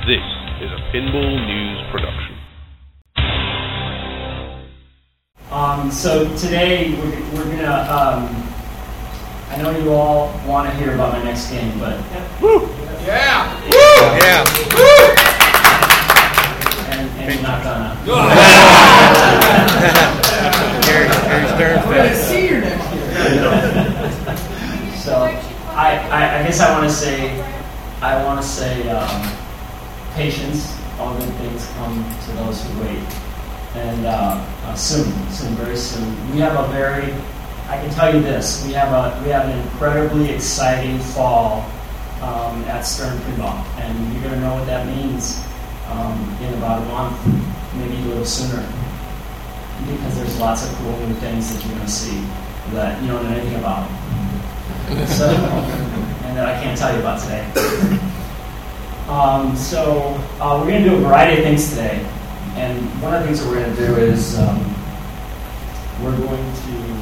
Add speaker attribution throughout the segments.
Speaker 1: This is a Pinball News production.
Speaker 2: So today we're gonna. I know you all want to hear about my next game, but
Speaker 3: Woo!
Speaker 4: Yeah!
Speaker 3: Woo! Yeah! Woo!
Speaker 2: and you're not gonna.
Speaker 3: Gary's Stern
Speaker 4: We're going to see you next year.
Speaker 2: So I guess I want to say patience. All good things come to those who wait, and soon, very soon. We have I can tell you this: we have an incredibly exciting fall at Stern Pinball, and you're going to know what that means in about a month, maybe a little sooner, because there's lots of cool new things that you're going to see that you don't know anything about. So, and that I can't tell you about today. We're going to do a variety of things today, and one of the things that we're going to do is we're going to.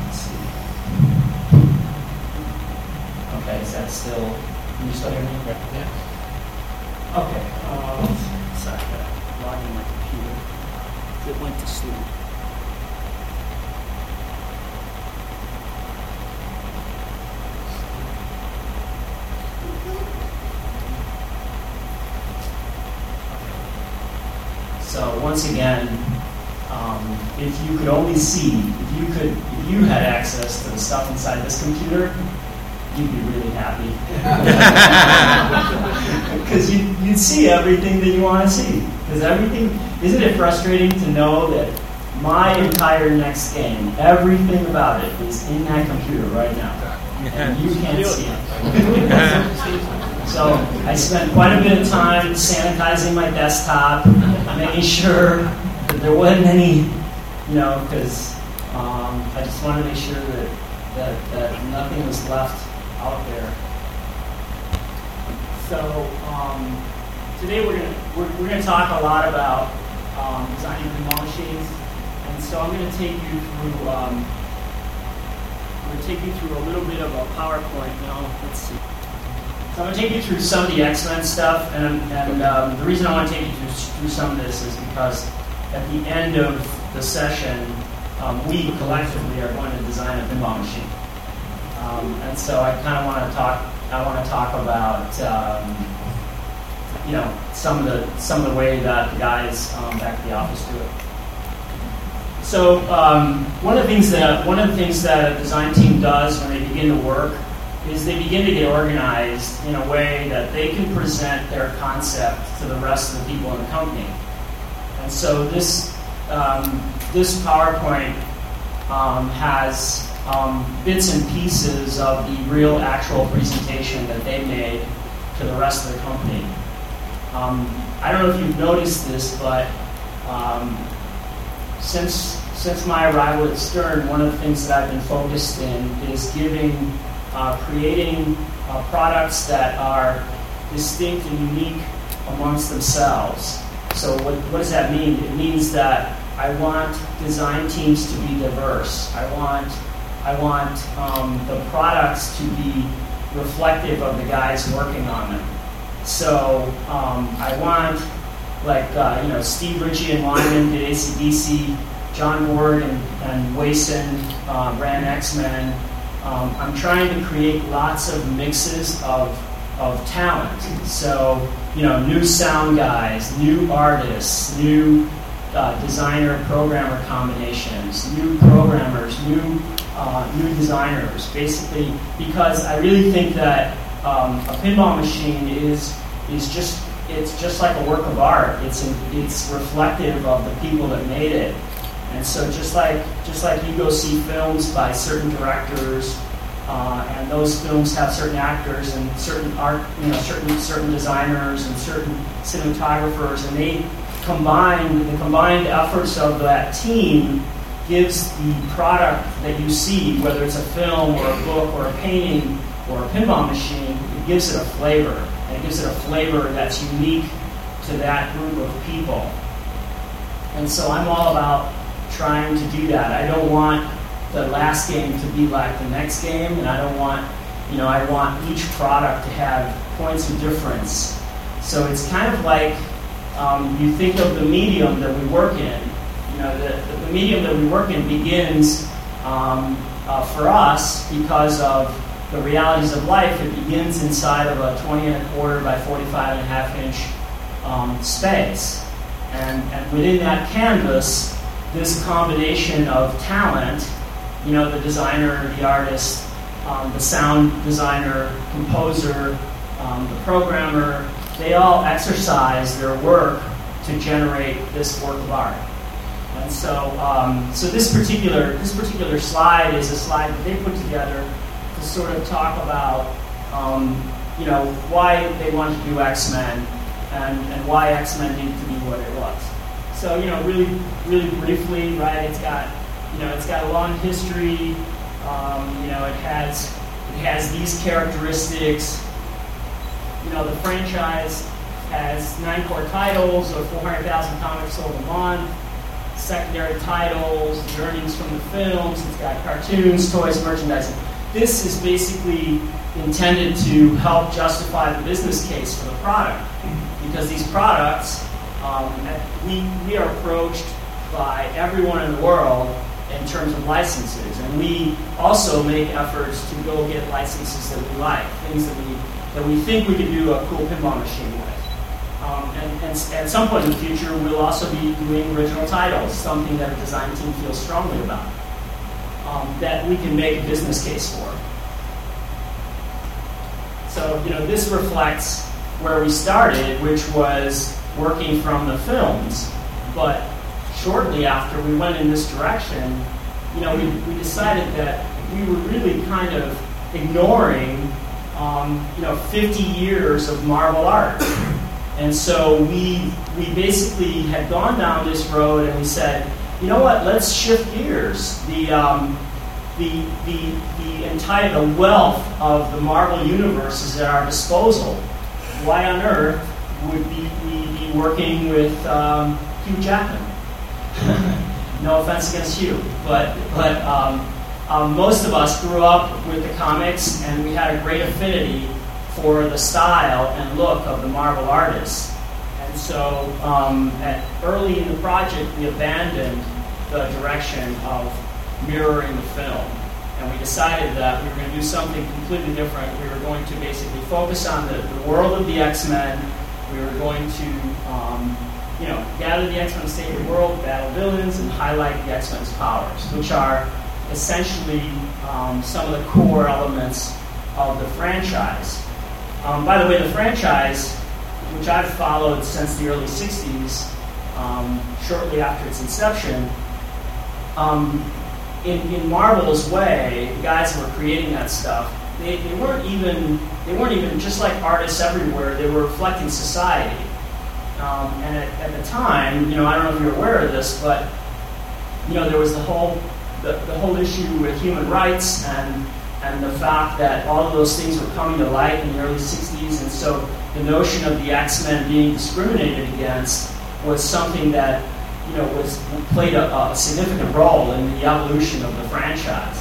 Speaker 2: Okay, is that still? Can you still hear me?
Speaker 3: Yeah.
Speaker 2: Okay. Sorry, I gotta log in my computer. It went to sleep. So once again, if you could only see, if you had access to the stuff inside this computer, you'd be really happy. Because you'd see everything that you want to see. Because isn't it frustrating to know that my entire next game, everything about it is in that computer right now. And you can't see it. So I spent quite a bit of time sanitizing my desktop, making sure that there wasn't any, because I just wanted to make sure that nothing was left out there. So today we're gonna talk a lot about designing pinball machines, and so I'm gonna take you through a little bit of a PowerPoint. Now, let's see. So I'm gonna take you through some of the X-Men stuff, and the reason I want to take you through some of this is because at the end of the session, we collectively are going to design a pinball machine. And so I kind of want to talk. I want to talk about some of the way that the guys back at the office do it. So one of the things that a design team does when they begin to work is they begin to get organized in a way that they can present their concept to the rest of the people in the company. And so this PowerPoint has bits and pieces of the real actual presentation that they made to the rest of the company. I don't know if you've noticed this, but since my arrival at Stern, one of the things that I've been focused in is creating products that are distinct and unique amongst themselves. So what does that mean? It means that I want design teams to be diverse. I want the products to be reflective of the guys working on them. So I want, Steve Ritchie and Lyman did AC/DC, John Ward and Wason ran X-Men. I'm trying to create lots of mixes of talent. So, new sound guys, new artists, new designer programmer combinations, new programmers, new designers, basically, because I really think that a pinball machine is just like a work of art. It's reflective of the people that made it, and so just like you go see films by certain directors, and those films have certain actors and certain art, certain designers and certain cinematographers, and the combined efforts of that team gives the product that you see, whether it's a film or a book or a painting or a pinball machine, it gives it a flavor. And it gives it a flavor that's unique to that group of people. And so I'm all about trying to do that. I don't want the last game to be like the next game, and I don't want, I want each product to have points of difference So it's kind of like you think of the medium that we work in. You know, the medium that we work in begins for us because of the realities of life. It begins inside of a 20.25 by 45.5 inch space, and within that canvas, this combination of talent, you know, the designer, the artist, the sound designer, composer, the programmer, they all exercise their work to generate this work of art. And so, so this particular slide is a slide that they put together to sort of talk about, you know, why they wanted to do X-Men and why X-Men needed to be what it was. So, you know, really briefly, right? It's got a long history. You know, it has these characteristics. You know, the franchise has 9 core titles or 400,000 comics sold a month. Secondary titles, the earnings from the films. It's got cartoons, toys, merchandising. This is basically intended to help justify the business case for the product, because these products, we are approached by everyone in the world in terms of licenses, and we also make efforts to go get licenses that we like, things that we think we could do a cool pinball machine with. And at some point in the future, we'll also be doing original titles, something that a design team feels strongly about, that we can make a business case for. So, you know, this reflects where we started, which was working from the films. But shortly after we went in this direction, you know, we decided that we were really kind of ignoring, you know, 50 years of Marvel art. And so we basically had gone down this road, and we said, you know what? Let's shift gears. The entire wealth of the Marvel universe is at our disposal. Why on earth would we be working with Hugh Jackman? No offense against Hugh, but most of us grew up with the comics, and we had a great affinity for the style and look of the Marvel artists. And so early in the project, we abandoned the direction of mirroring the film. And we decided that we were going to do something completely different. We were going to basically focus on the world of the X-Men. We were going to you know, gather the X-Men, save the world, battle villains, and highlight the X-Men's powers, which are essentially some of the core elements of the franchise. By the way, the franchise, which I've followed since the early 60s, shortly after its inception, in Marvel's way, the guys who were creating that stuff, they weren't even just like artists everywhere. They were reflecting society. And at the time, you know, I don't know if you're aware of this, but you know, there was the whole issue with human rights and the fact that all of those things were coming to light in the early 60s, and so the notion of the X-Men being discriminated against was something that, you know, played a significant role in the evolution of the franchise.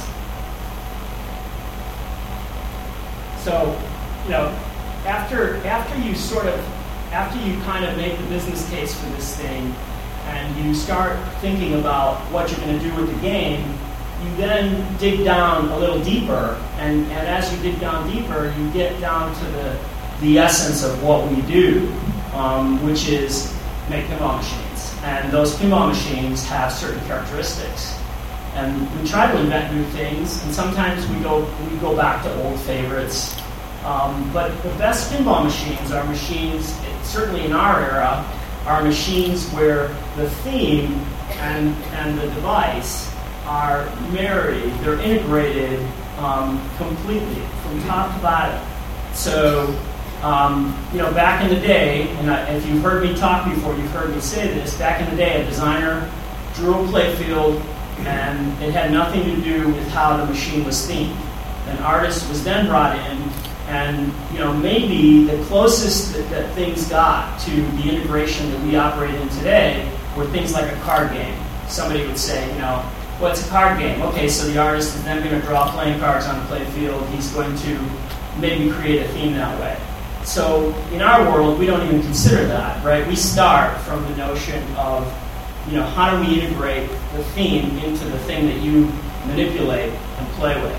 Speaker 2: So, you know, after you kind of make the business case for this thing, and you start thinking about what you're going to do with the game, you then dig down a little deeper, and as you dig down deeper, you get down to the essence of what we do, which is make pinball machines. And those pinball machines have certain characteristics. And we try to invent new things, and sometimes we go back to old favorites. But the best pinball machines are machines, certainly in our era, are machines where the theme and the device are married, they're integrated completely from top to bottom. So, you know, back in the day, and if you've heard me talk before, you've heard me say this, back in the day, a designer drew a playfield, and it had nothing to do with how the machine was themed. An artist was then brought in, and, you know, maybe the closest that things got to the integration that we operate in today were things like a card game. Somebody would say, you know, what's a card game? Okay, so the artist is then going to draw playing cards on the playfield. He's going to maybe create a theme that way. So in our world, we don't even consider that, right? We start from the notion of, how do we integrate the theme into the thing that you manipulate and play with.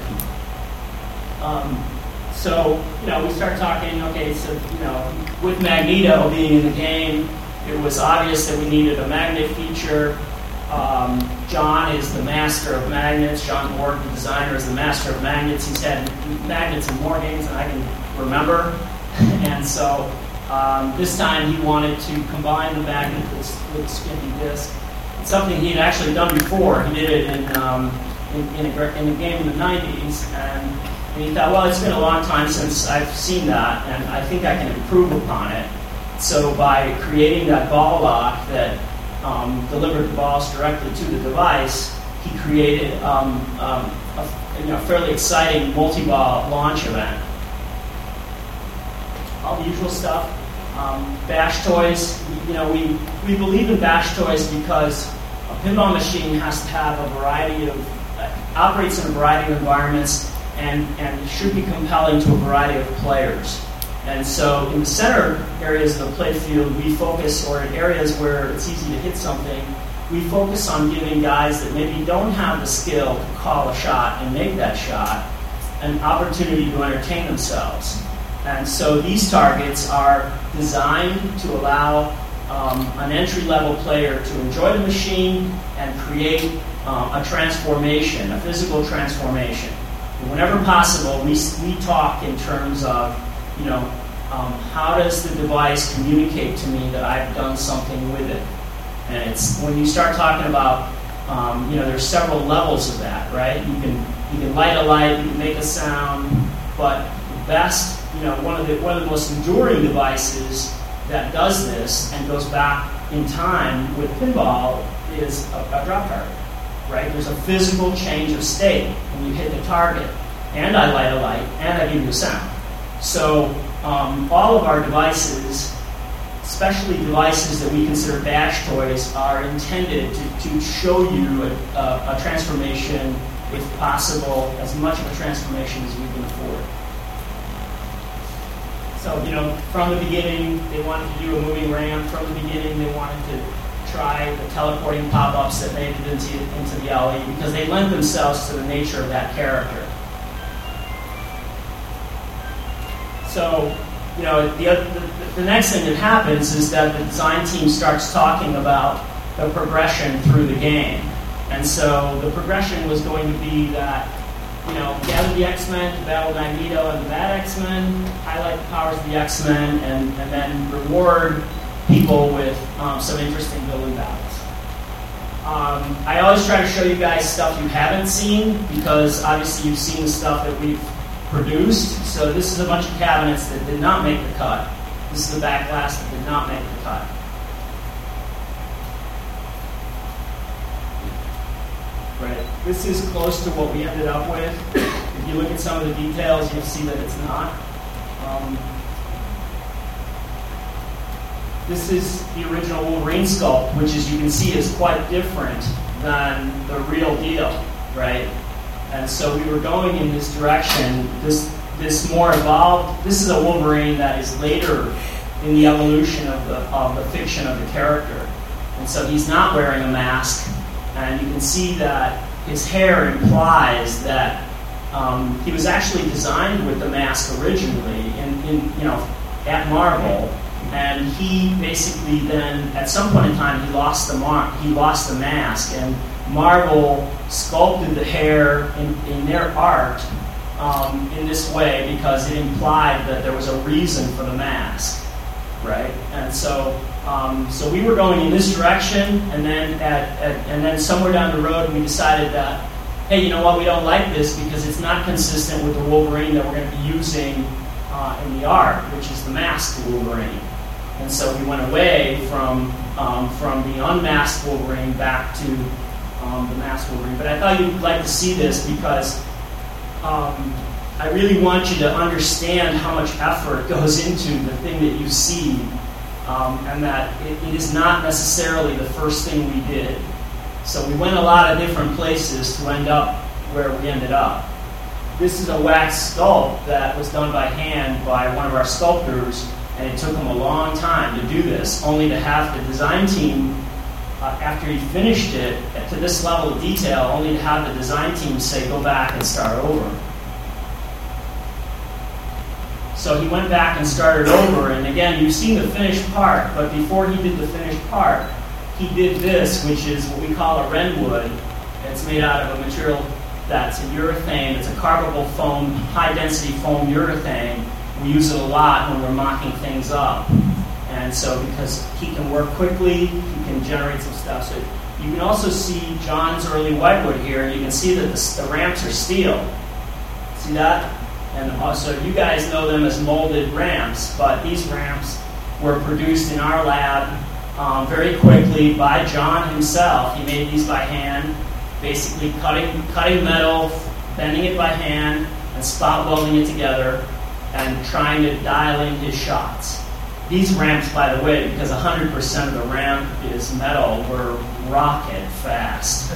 Speaker 2: So we start talking, okay, so, with Magneto being in the game, it was obvious that we needed a magnet feature. John is the master of magnets. John Borg, the designer, is the master of magnets. He's had magnets in more games than I can remember. And so this time he wanted to combine the magnet with a spinning disc. It's something he had actually done before. He did it in a game in the 90s. And he thought, well, it's been a long time since I've seen that, and I think I can improve upon it. So by creating that ball lock that delivered the balls directly to the device, he created a fairly exciting multi-ball launch event. All the usual stuff. Bash toys. We believe in bash toys because a pinball machine has to have a variety of operates in a variety of environments and should be compelling to a variety of players. And so in the center areas of the playfield, we focus, or in areas where it's easy to hit something, we focus on giving guys that maybe don't have the skill to call a shot and make that shot an opportunity to entertain themselves. And so these targets are designed to allow an entry-level player to enjoy the machine and create a transformation, a physical transformation. And whenever possible, we talk in terms of, how does the device communicate to me that I've done something with it? And it's when you start talking about, there's several levels of that, right? You can light a light, you can make a sound, but the best, one of the most enduring devices that does this and goes back in time with pinball is a drop target, right? There's a physical change of state when you hit the target, and I light a light, and I give you a sound. So all of our devices, especially devices that we consider bash toys, are intended to show you a transformation, if possible, as much of a transformation as we can afford. So, from the beginning, they wanted to do a moving ramp. From the beginning, they wanted to try the teleporting pop-ups that made it into the LE because they lend themselves to the nature of that character. So, the next thing that happens is that the design team starts talking about the progression through the game. And so the progression was going to be that, gather the X-Men to battle Magneto and the Bad X-Men, highlight the powers of the X-Men, and then reward people with some interesting building battles. I always try to show you guys stuff you haven't seen because obviously you've seen the stuff that we've produced. So this is a bunch of cabinets that did not make the cut. This is the back glass that did not make the cut. Right. This is close to what we ended up with. If you look at some of the details, you'll see that it's not. This is the original Wolverine sculpt, which, as you can see, is quite different than the real deal, right? And so we were going in this direction. This more evolved. This is a Wolverine that is later in the evolution of the fiction of the character, and so he's not wearing a mask. And you can see that his hair implies that he was actually designed with the mask originally at Marvel, and he basically then at some point in time he lost the mask, and Marvel sculpted the hair in their art in this way because it implied that there was a reason for the mask, right? And so we were going in this direction, and then somewhere down the road we decided that, hey, you know what? We don't like this because it's not consistent with the Wolverine that we're going to be using in the art, which is the masked Wolverine. And so we went away from the unmasked Wolverine back to the masked Wolverine. But I thought you'd like to see this because I really want you to understand how much effort goes into the thing that you see. And that it is not necessarily the first thing we did. So we went a lot of different places to end up where we ended up. this is a wax sculpt that was done by hand by one of our sculptors, and it took him a long time to do this, only to have the design team, after he finished it to this level of detail, only to have the design team say, go back and start over. So he went back and started over, and again, you've seen the finished part, but before he did the finished part, he did this, which is what we call a Renwood. It's made out of a material that's a urethane. It's a carvable foam, high-density foam urethane. We use it a lot when we're mocking things up. And so because he can work quickly, he can generate some stuff. So you can also see John's early whitewood here, and you can see that the ramps are steel. See that? And also, you guys know them as molded ramps, but these ramps were produced in our lab very quickly by John himself. He made these by hand, basically cutting metal, bending it by hand, and spot welding it together, and trying to dial in his shots. These ramps, by the way, because 100% of the ramp is metal, were rocket fast.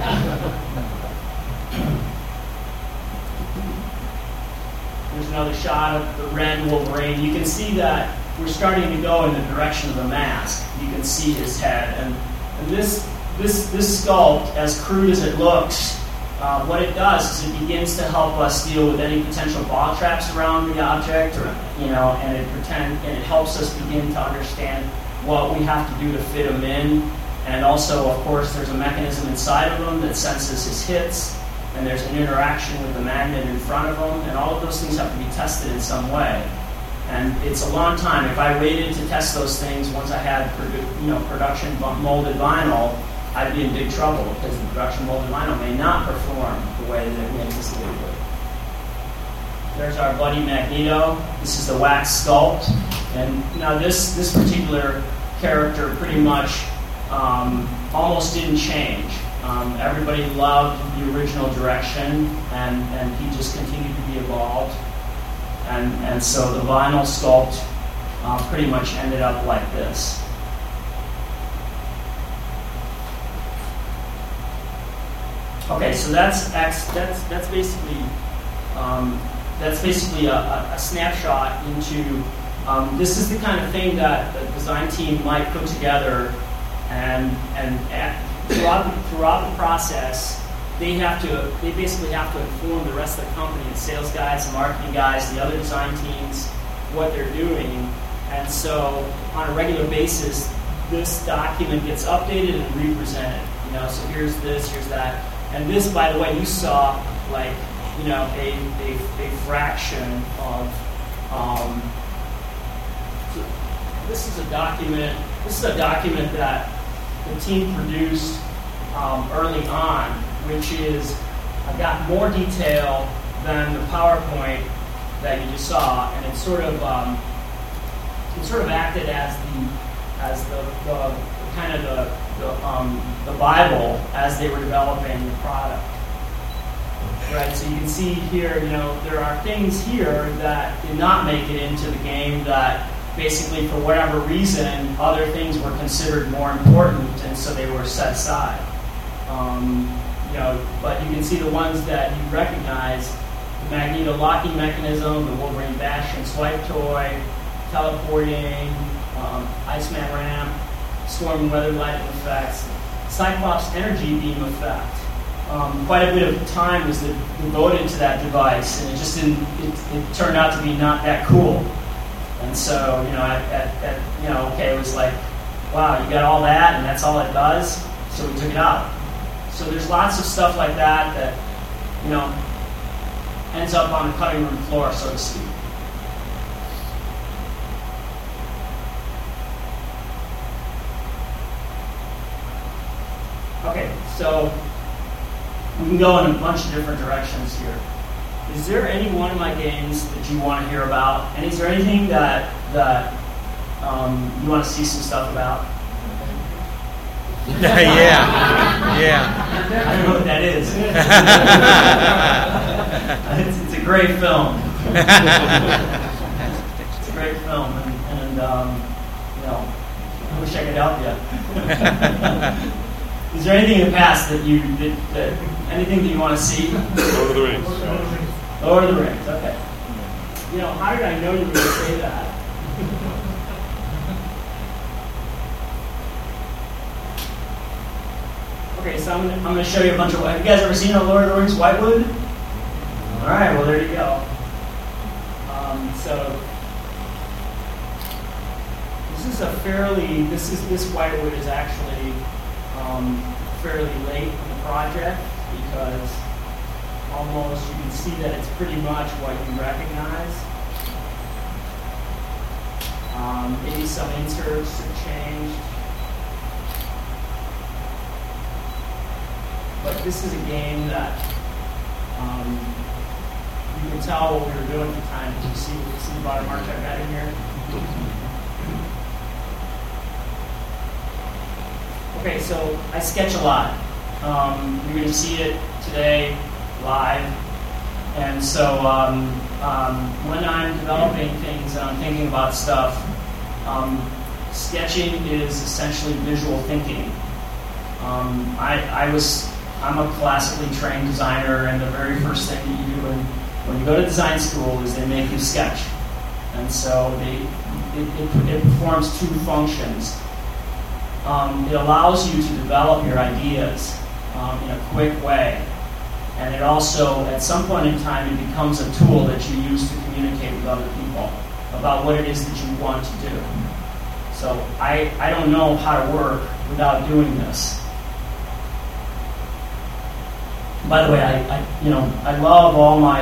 Speaker 2: There's another shot of the red Wolverine. You can see that we're starting to go in the direction of the mask. You can see his head. And this sculpt, as crude as it looks, what it does is it begins to help us deal with any potential ball traps around the object, and it helps us begin to understand what we have to do to fit them in. And also, of course, there's a mechanism inside of them that senses his hits, and there's an interaction with the magnet in front of them, and all of those things have to be tested in some way. And it's a long time. If I waited to test those things once I had production molded vinyl, I'd be in big trouble because the production molded vinyl may not perform the way that we anticipated it would. There's our buddy Magneto. This is the wax sculpt. And now this particular character pretty much almost didn't change. Everybody loved the original direction, and he just continued to be evolved. And so the vinyl sculpt pretty much ended up like this. Okay, so that's basically a snapshot into. This is the kind of thing that the design team might put together, and throughout the process, they basically have to inform the rest of the company, the sales guys, the marketing guys, the other design teams, what they're doing. And so on a regular basis, this document gets updated and represented. So here's this, here's that. And this, by the way, you saw a fraction of. So this is a document. This is a document that the team produced early on, which is I've got more detail than the PowerPoint that you just saw, and it sort of acted as the kind of the Bible as they were developing the product. Right, so you can see here, there are things here that did not make it into the game that basically, for whatever reason, other things were considered more important, and so they were set aside. But you can see the ones that you recognize: the Magneto locking mechanism, the Wolverine bash and swipe toy, teleporting, Iceman ramp, storm and weather lighting effects, Cyclops energy beam effect. Quite a bit of time was devoted to that device, and it just didn't. It turned out to be not that cool. And so, it was like, wow, you got all that, and that's all it does. So we took it out. So there's lots of stuff like that ends up on the cutting room floor, so to speak. Okay, so we can go in a bunch of different directions here. Is there any one of my games that you want to hear about? And is there anything that you want to see some stuff about?
Speaker 3: Yeah.
Speaker 2: I don't know what that is. It's a great film. It's a great film, and I wish I could help you. Is there anything in the past that anything that you want to see?
Speaker 1: Lord of the Rings.
Speaker 2: Lord of the Rings, okay. You know, how did I know you were going to say that? Okay, so I'm going to show you a bunch of... Have you guys ever seen a Lord of the Rings Whitewood? All right, well, there you go. So this Whitewood is actually fairly late in the project because almost you can see that it's pretty much what you recognize. Maybe some inserts have changed. But this is a game that you can tell what we were doing at the time. Did you see the bottom mark I got in here? Okay, so I sketch a lot. You're going to see it today live. And so when I'm developing things and I'm thinking about stuff, sketching is essentially visual thinking. I'm a classically trained designer, and the very first thing that you do when you go to design school is they make you sketch. And so it performs two functions. It allows you to develop your ideas in a quick way. And it also, at some point in time, it becomes a tool that you use to communicate with other people about what it is that you want to do. So I don't know how to work without doing this. By the way, I love all my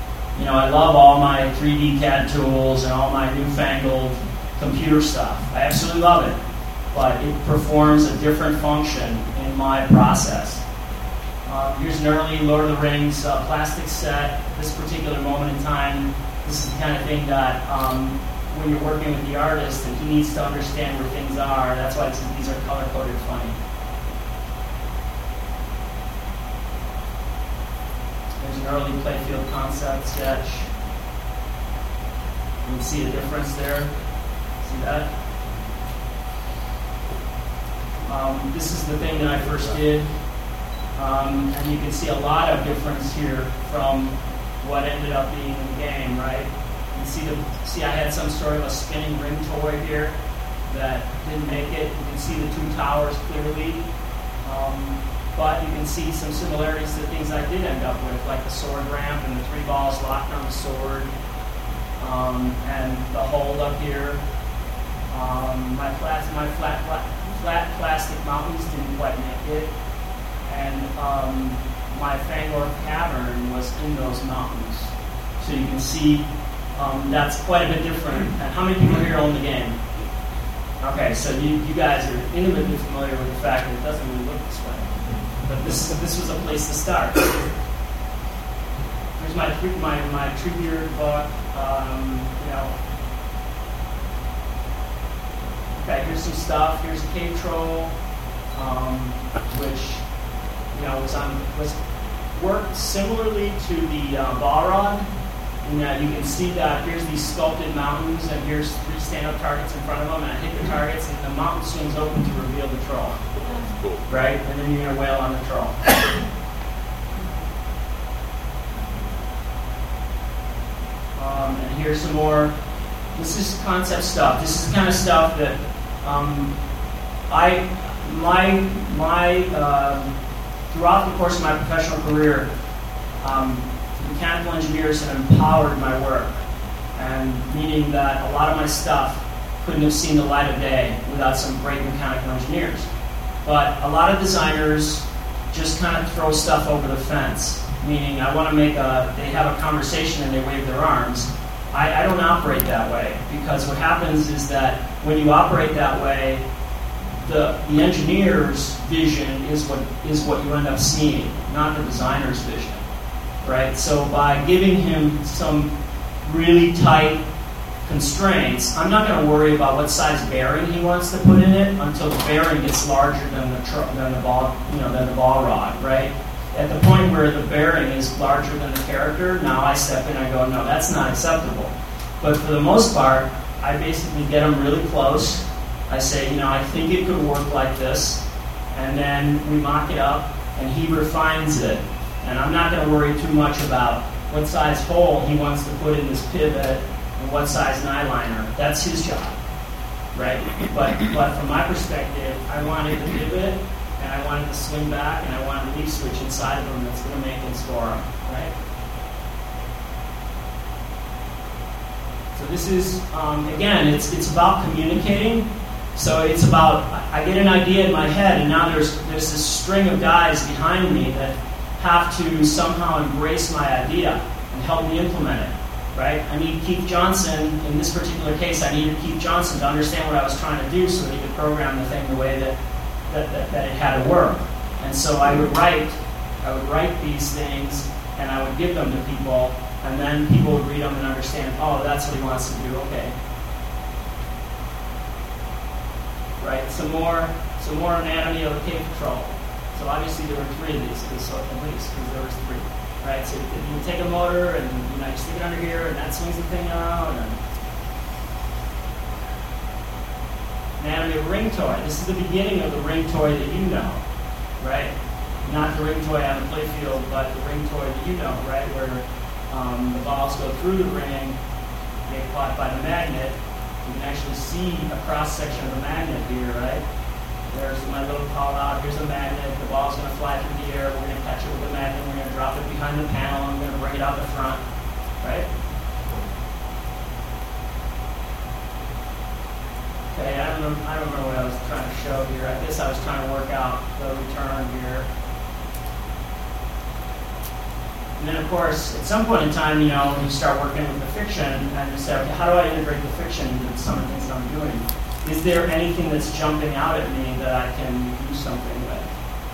Speaker 2: 3D CAD tools and all my newfangled computer stuff. I absolutely love it, but it performs a different function in my process. Here's an early Lord of the Rings plastic set. This particular moment in time, this is the kind of thing that when you're working with the artist and he needs to understand where things are, that's why these are color-coded funny. There's an early playfield concept sketch. You can see the difference there. See that? This is the thing that I first did. And you can see a lot of difference here from what ended up being in the game, right? You can see I had some sort of a spinning ring toy here that didn't make it. You can see the two towers clearly. But you can see some similarities to the things I did end up with, like the sword ramp and the 3 balls locked on the sword, and the hold up here. My flat plastic mountains didn't quite make it, and my Fangor cavern was in those mountains. So you can see that's quite a bit different. And how many people here own the game? Okay, so you guys are intimately familiar with the fact that it doesn't really look this way. But this was a place to start. Here's my Treebeard book. Okay, here's some stuff. Here's a cave troll, which was worked similarly to the Balrog. And you can see that here's these sculpted mountains, and here's 3 stand-up targets in front of them, and I hit the targets, and the mountain swings open to reveal the troll.
Speaker 1: Cool.
Speaker 2: Right? And then you're going to wail on the troll. And here's some more. This is concept stuff. This is the kind of stuff that throughout the course of my professional career, mechanical engineers have empowered my work, and meaning that a lot of my stuff couldn't have seen the light of day without some great mechanical engineers. But a lot of designers just kind of throw stuff over the fence, meaning I want to they have a conversation and they wave their arms. I don't operate that way, because what happens is that when you operate that way, the engineer's vision is what you end up seeing, not the designer's vision, right? So by giving him some really tight constraints, I'm not going to worry about what size bearing he wants to put in it until the bearing gets larger than the ball rod, right? At the point where the bearing is larger than the character, now I step in and go, no, that's not acceptable. But for the most part, I basically get them really close. I say, I think it could work like this, and then we mock it up, and he refines it. And I'm not going to worry too much about what size hole he wants to put in this pivot and what size nyliner. That's his job, right? But from my perspective, I wanted the pivot, and I wanted the swing back, and I wanted the leaf switch inside of them that's going to make things for them, right? So this is, again, it's about communicating. So it's about, I get an idea in my head, and now there's this string of guys behind me that have to somehow embrace my idea and help me implement it, right? I need Keith Johnson, in this particular case, I needed Keith Johnson to understand what I was trying to do so that he could program the thing the way that it had to work. And so I would write these things, and I would give them to people, and then people would read them and understand, oh, that's what he wants to do, okay. Right, some more anatomy of the cave patrol. So obviously there were 3 of these, at least, because there was 3. Right, so you take a motor and you stick it under here, and that swings the thing out. And anatomy of a ring toy. This is the beginning of the ring toy that you know, right? Not the ring toy on the playfield, but the ring toy that you know, right? Where the balls go through the ring, get caught by the magnet. You can actually see a cross-section of the magnet here, right? There's my little call out. Here's a magnet. The ball's going to fly through the air. We're going to catch it with the magnet. We're going to drop it behind the panel. I'm going to bring it out the front, right? Okay, I don't remember what I was trying to show here. I guess I was trying to work out the return here. And then, of course, at some point in time, you start working with the fiction, and you say, okay, how do I integrate the fiction into some of the things that I'm doing? Is there anything that's jumping out at me that I can do something with?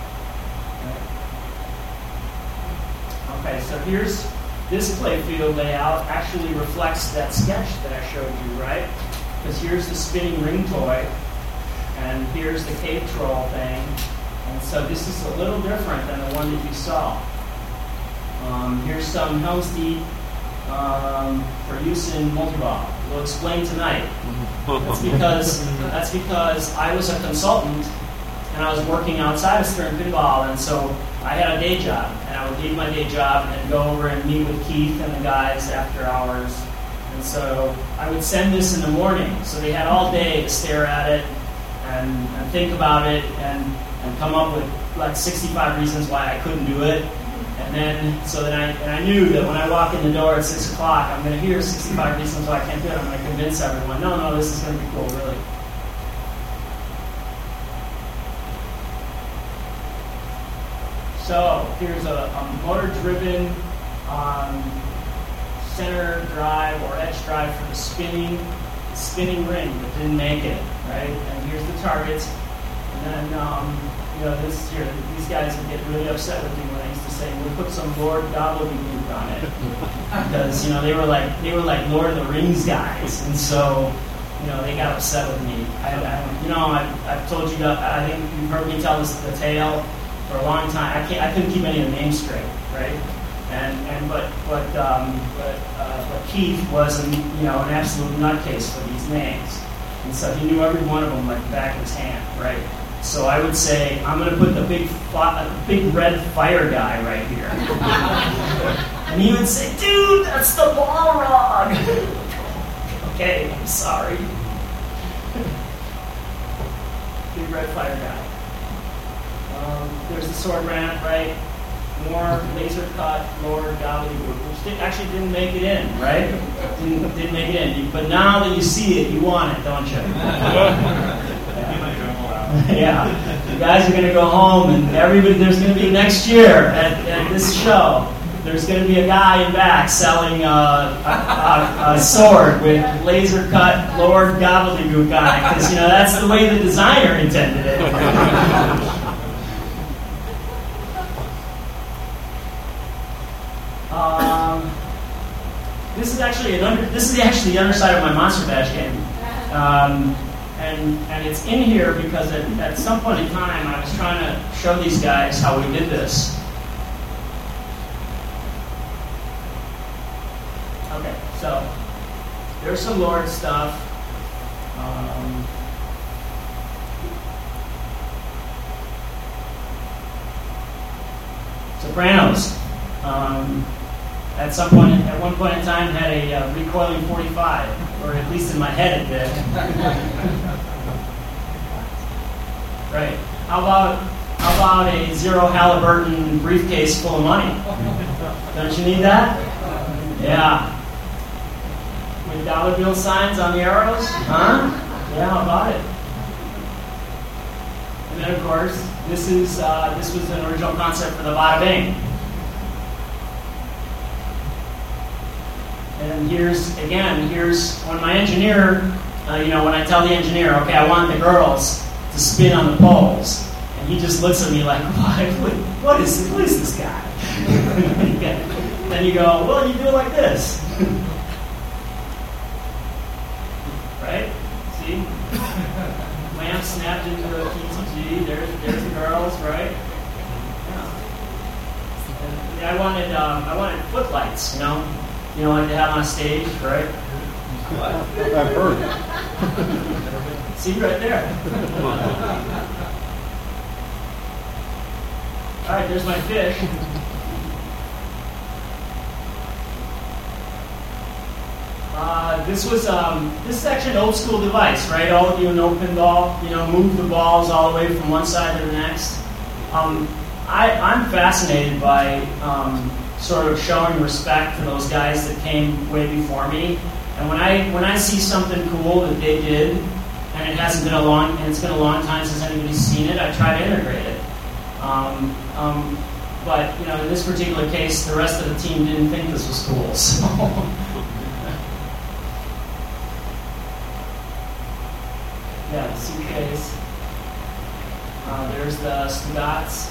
Speaker 2: Okay, so here's this playfield layout actually reflects that sketch that I showed you, right? Because here's the spinning ring toy, and here's the cave troll thing. And so this is a little different than the one that you saw. Here's some Helm's Deep for use in multi-ball. We'll explain tonight. That's because I was a consultant and I was working outside of Stern Pinball, and so I had a day job, and I would leave my day job and go over and meet with Keith and the guys after hours. And so I would send this in the morning, so they had all day to stare at it and think about it and come up with like 65 reasons why I couldn't do it. And then, so then I knew that when I walk in the door at 6 o'clock, I'm going to hear 65 reasons why I can't do it. I'm going to convince everyone, no, this is going to be cool, really. So here's a motor-driven center drive or edge drive for the spinning ring that didn't make it, right? And here's the targets. And then, these guys would get really upset with me when I used to say, we put some Lord Gobbledygook on it. Because, they were like Lord of the Rings guys. And so, they got upset with me. I've told you, I think you've heard me tell the tale for a long time. I couldn't keep any of the names straight, right? But Keith was an absolute nutcase for these names. And so he knew every one of them like the back of his hand, right? So I would say, I'm going to put the big red fire guy right here. And he would say, dude, that's the Balrog. Okay, I'm sorry. Big red fire guy. There's the sword ramp, right? More laser cut, Lord Gobbledygook, which actually didn't make it in, right? Didn't make it in. But now that you see it, you want it, don't you? Yeah, you guys are going to go home, and there's going to be next year at this show, there's going to be a guy in back selling a sword with laser cut Lord Gobbledygook on it, because that's the way the designer intended it. This is actually the underside of my Monster Bash game. And it's in here because at some point in time I was trying to show these guys how we did this. Okay, so there's some Lord stuff. Sopranos. at one point in time, had a recoiling 45, or at least in my head it did. Right. How about a Zero Halliburton briefcase full of money? Don't you need that? Yeah. With dollar bill signs on the arrows? Huh? Yeah, how about it? And then, of course, this was an original concept for the Bada Bing. And here's when my engineer, when I tell the engineer, okay, I want the girls to spin on the poles, and he just looks at me like, what is this guy? Then you go, well, you do it like this. Right? See? Lamp snapped into the PTG. There's the girls, right? Yeah. And I wanted footlights, like they have on stage, right?
Speaker 3: I've heard.
Speaker 2: See right there. All right, there's my fish. This is actually an old school device, right? All of you know pinball. Move the balls all the way from one side to the next. I'm fascinated by sort of showing respect to those guys that came way before me. And when I see something cool that they did, and it's been a long time since anybody's seen it, I try to integrate it. But in this particular case, the rest of the team didn't think this was cool. So. Yeah, the suitcase. There's the Stugats.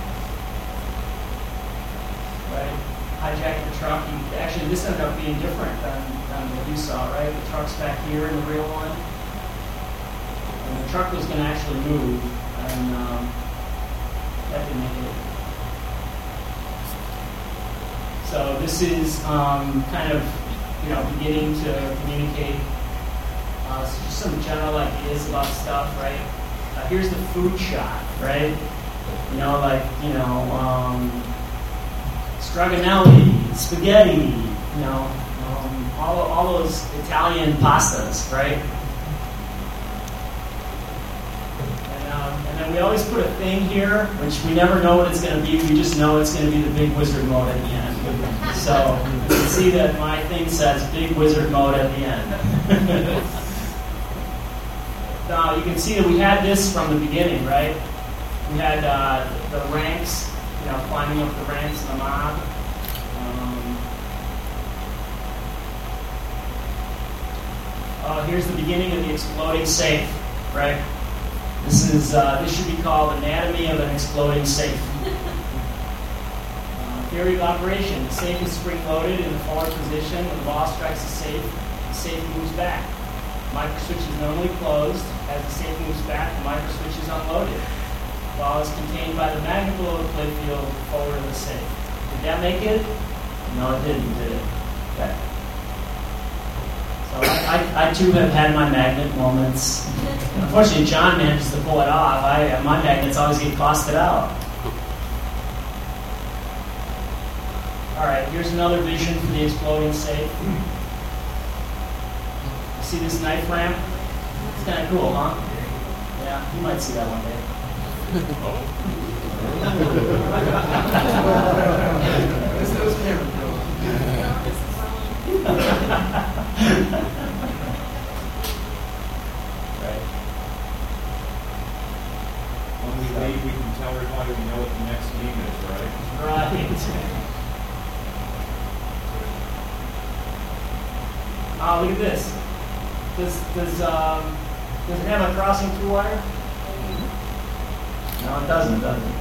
Speaker 2: Right? Hijacked the truck. Actually, this ended up being different than what you saw, right? The truck's back here in the real one. And the truck was going to actually move, and that didn't make it. So this is kind of, beginning to communicate just some general ideas about stuff, right? Here's the food shot, right? Stroganoff, spaghetti, all those Italian pastas, right? And then we always put a thing here, which we never know what it's going to be. We just know it's going to be the big wizard mode at the end. So you can see that my thing says big wizard mode at the end. Now you can see that we had this from the beginning, right? We had the ranks, climbing up the ranks in the mob. Here's the beginning of the exploding safe, right? This should be called Anatomy of an Exploding Safe. Theory of operation: the safe is spring-loaded in the forward position. When the ball strikes the safe moves back. The microswitch is normally closed. As the safe moves back, the microswitch is unloaded. The ball is contained by the magnet below the playfield forward of the safe. Did that make it? No, it didn't, did it? Okay. So I too have had my magnet moments. Unfortunately, John manages to pull it off. My magnets always get costed out. All right, here's another vision for the exploding safe. See this knife ramp? It's kind of cool, huh? Yeah, you might see that one day. Right.
Speaker 5: When we leave, we can tell everybody we know what the next game is, right?
Speaker 2: Right. Oh, look at this. Does it have a crossing through wire? No, it doesn't, does it?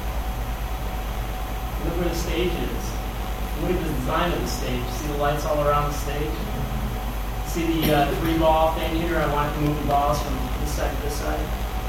Speaker 2: Look where the stage is. Look at the design of the stage. See the lights all around the stage? See the 3-ball thing here? I want to move the balls from this side to this side.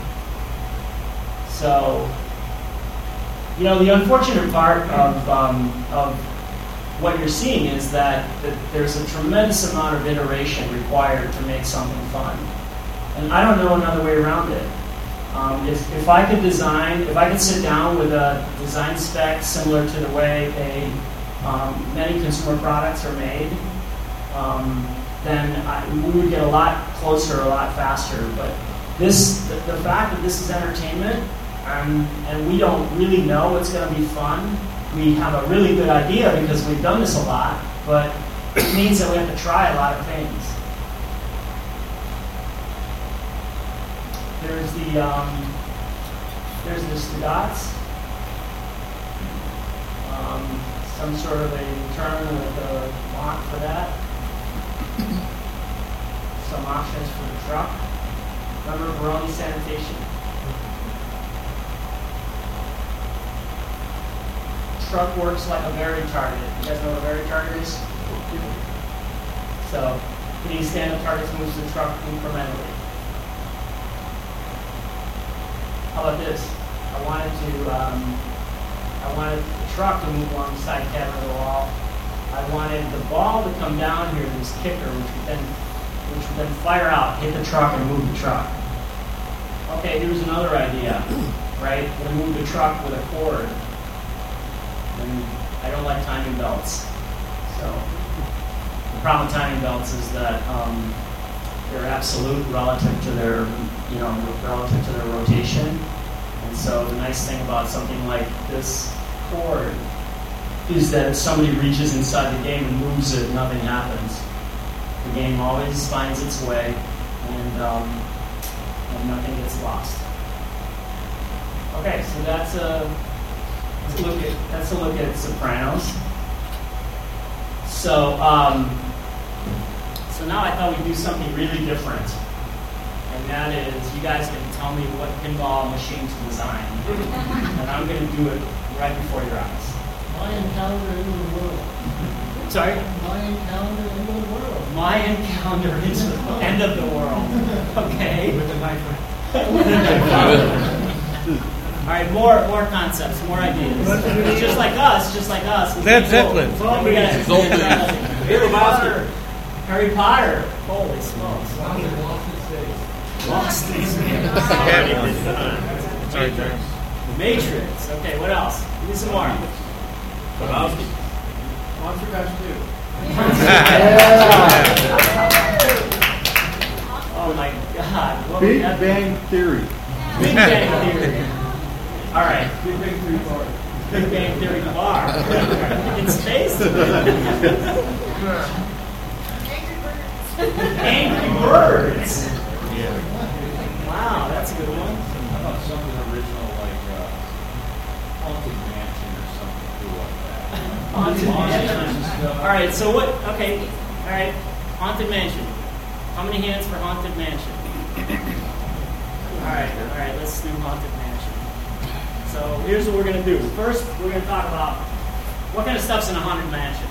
Speaker 2: So, the unfortunate part of what you're seeing is that there's a tremendous amount of iteration required to make something fun. And I don't know another way around it. If I could sit down with a design spec similar to the way many consumer products are made, then we would get a lot closer, a lot faster. But the fact that this is entertainment, and we don't really know what's going to be fun. We have a really good idea because we've done this a lot, but it means that we have to try a lot of things. There's the dots. Some sort of a turn with a lock for that. Some options for the truck. Remember Baroni Sanitation? Truck works like a very target. You guys know what a very target is? So, hitting stand-up targets moves the truck incrementally. How about this? I wanted the truck to move along the side cabin of the wall. I wanted the ball to come down here, this kicker, which would then fire out, hit the truck, and move the truck. Okay, here's another idea, right? We're going to move the truck with a cord. And I don't like timing belts. So the problem with timing belts is that they're absolute relative to their rotation. And so the nice thing about something like this cord is that if somebody reaches inside the game and moves it, nothing happens. The game always finds its way, and nothing gets lost. Okay, so that's a look at Sopranos. So now I thought we'd do something really different, and that is you guys can tell me what pinball machine to design, and I'm going to do it right before your eyes.
Speaker 6: Mayan calendar into the world.
Speaker 2: Sorry?
Speaker 6: Mayan calendar into the world.
Speaker 2: Mayan calendar into the end of the world. Okay.
Speaker 5: With the knife.
Speaker 2: All right, more concepts, more ideas. Just like us.
Speaker 3: Led Zeppelin.
Speaker 2: Harry Potter. Holy smokes. Lost in Space.
Speaker 3: Sorry, James.
Speaker 2: Matrix. Okay, what else? Give me some more.
Speaker 5: Monster Bash 2.
Speaker 2: Oh my God. What
Speaker 3: Big
Speaker 2: would that be?
Speaker 3: Bang Theory.
Speaker 2: Big Bang Theory. All right.
Speaker 5: Big Bang Theory bar.
Speaker 2: Big Bang Theory bar. In space? Angry Birds.
Speaker 3: Yeah.
Speaker 2: Wow, that's a good one.
Speaker 5: How about something original like Haunted Mansion or something cool like that?
Speaker 2: Haunted Mansion. All right, so what? Okay, all right. Haunted Mansion. How many hands for Haunted Mansion? All right. Let's do Haunted Mansion. So here's what we're gonna do. First, we're gonna talk about what kind of stuff's in a haunted mansion.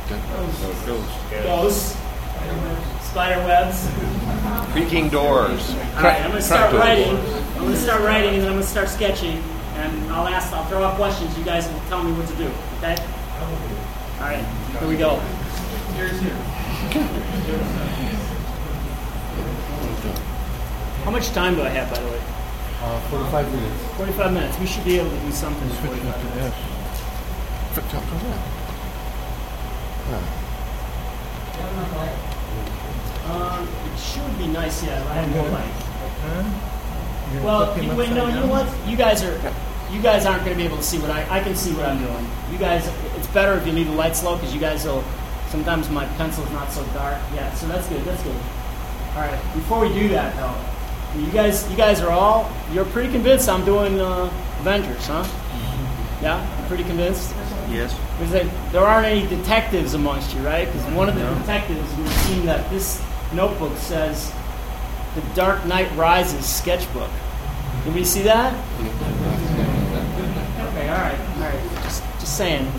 Speaker 2: Ghosts. Spider webs.
Speaker 7: Creaking doors.
Speaker 2: All right, I'm going to start writing. and then I'm going to start sketching. And I'll throw out questions. You guys will tell me what to do. Okay? All right, here we go. How much time do I have, by the way?
Speaker 3: 45 minutes.
Speaker 2: 45 minutes. We should be able to do something in 45 minutes. It should be nice, yeah. I have no light. Well, you know what? You guys aren't going to be able to see what I can see what I'm doing. You guys, it's better if you leave the lights low because you guys will. Sometimes my pencil's not so dark. Yeah, so that's good. All right. Before we do that, though, you guys you're pretty convinced I'm doing Avengers, huh? Yeah, you're pretty convinced.
Speaker 3: Yes.
Speaker 2: Because there aren't any detectives amongst you, right? Because one of the detectives, we've seen that this notebook says The Dark Knight Rises sketchbook. Did we see that? Okay, all right. Just saying.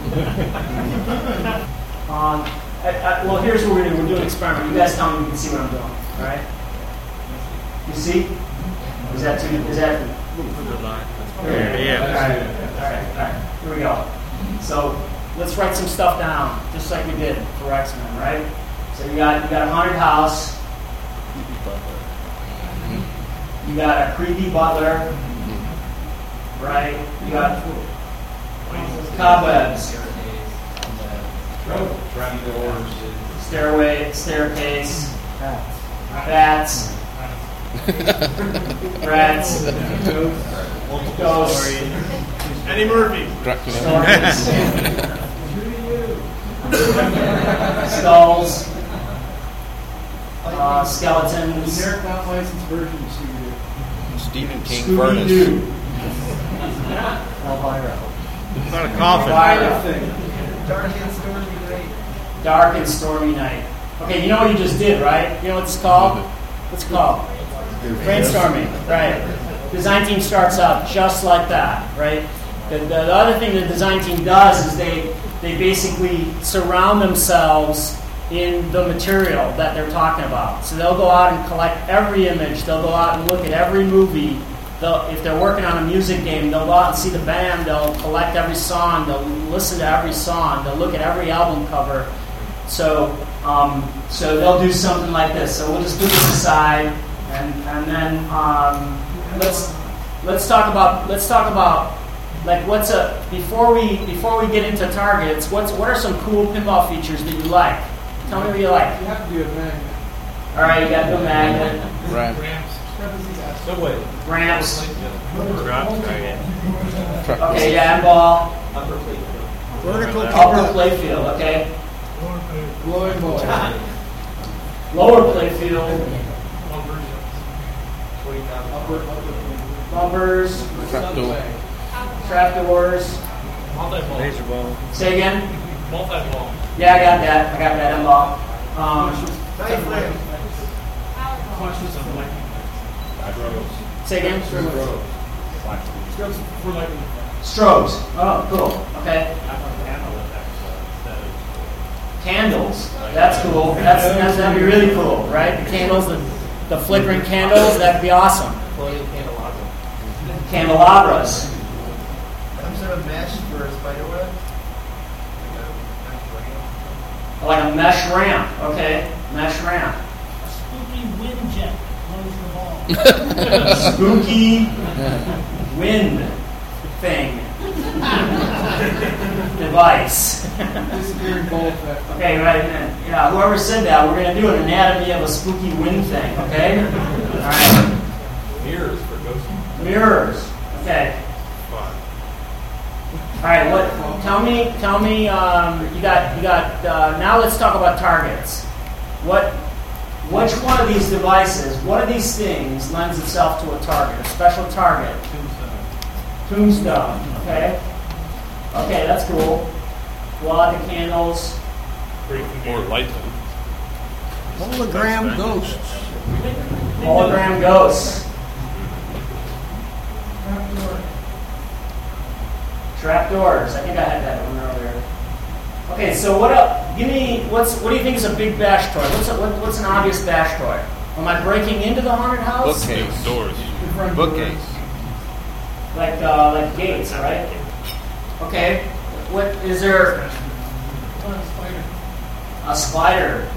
Speaker 2: Well, here's what we're doing. We're doing an experiment. You guys tell me if you can see what I'm doing. All right? You see? Is that?
Speaker 3: Yeah.
Speaker 2: All right. Here we go. So let's write some stuff down, just like we did for X-Men, right? So you got a haunted house. You got a creepy butler, right? You got cobwebs.
Speaker 5: Trapdoors.
Speaker 2: Stairway, staircase, bats, rats, ghosts,
Speaker 1: Eddie Murphy.
Speaker 2: stories, skulls, skeletons,
Speaker 4: Generic non-licensed version of Scooby-Doo.
Speaker 7: Stephen King Furnace.
Speaker 2: Scooby-Doo,
Speaker 3: Elvira.
Speaker 1: It's not a coffin.
Speaker 2: Elvira. Dark and stormy night. Okay, you know what you just did, right? You know what it's called? What's it called? Brainstorming, right. Design team starts out just like that, right? The other thing the design team does is they basically surround themselves in the material that they're talking about. So they'll go out and collect every image. They'll go out and look at every movie. If they're working on a music game, they'll go out and see the band. They'll collect every song. They'll listen to every song. They'll look at every album cover. So they'll do something like this. So we'll just put this aside, and then let's talk about like before we get into targets. What are some cool pinball features that you like? Tell me what you like.
Speaker 4: You have to do a magnet.
Speaker 2: All right, you got the magnet, ramps. Okay, yeah, ball. Upper playfield. Okay.
Speaker 4: Blowing ball.
Speaker 2: Lower playfield. Bumpers. Trapdoors.
Speaker 3: Laser ball.
Speaker 2: Say again.
Speaker 1: Multi-ball.
Speaker 2: Yeah, I got that M-ball. Say again. Strobes. Oh, cool. Okay. Candles. That's cool. That'd be really cool, right? The candles, the flickering candles. That'd be awesome. Candelabras.
Speaker 8: Some sort of mesh for a spider web?
Speaker 2: Like a mesh ramp. Okay, mesh ramp.
Speaker 6: A spooky wind jet blows the ball.
Speaker 2: Spooky wind thing. Device.
Speaker 4: Disappearing ball effect.
Speaker 2: Okay, right. Yeah, whoever said that, we're going to do an anatomy of a spooky wind thing, okay? All right.
Speaker 5: Mirrors for ghosts.
Speaker 2: Mirrors. Okay. All right. What? Tell me. You got. Now let's talk about targets. Which one of these devices? What of these things lends itself to a target? A special target. Tombstone. Okay. Okay, that's cool. Blow out the candles.
Speaker 1: Or light them.
Speaker 4: Hologram ghosts.
Speaker 2: Hologram ghosts. Trapdoors. I think I had that one earlier. Okay, so what do you think is a big bash toy? What's an obvious bash toy? Am I breaking into the haunted house?
Speaker 7: Bookcase.
Speaker 1: Doors.
Speaker 7: Bookcase.
Speaker 2: Like gates, right? Okay. What is there? A spider.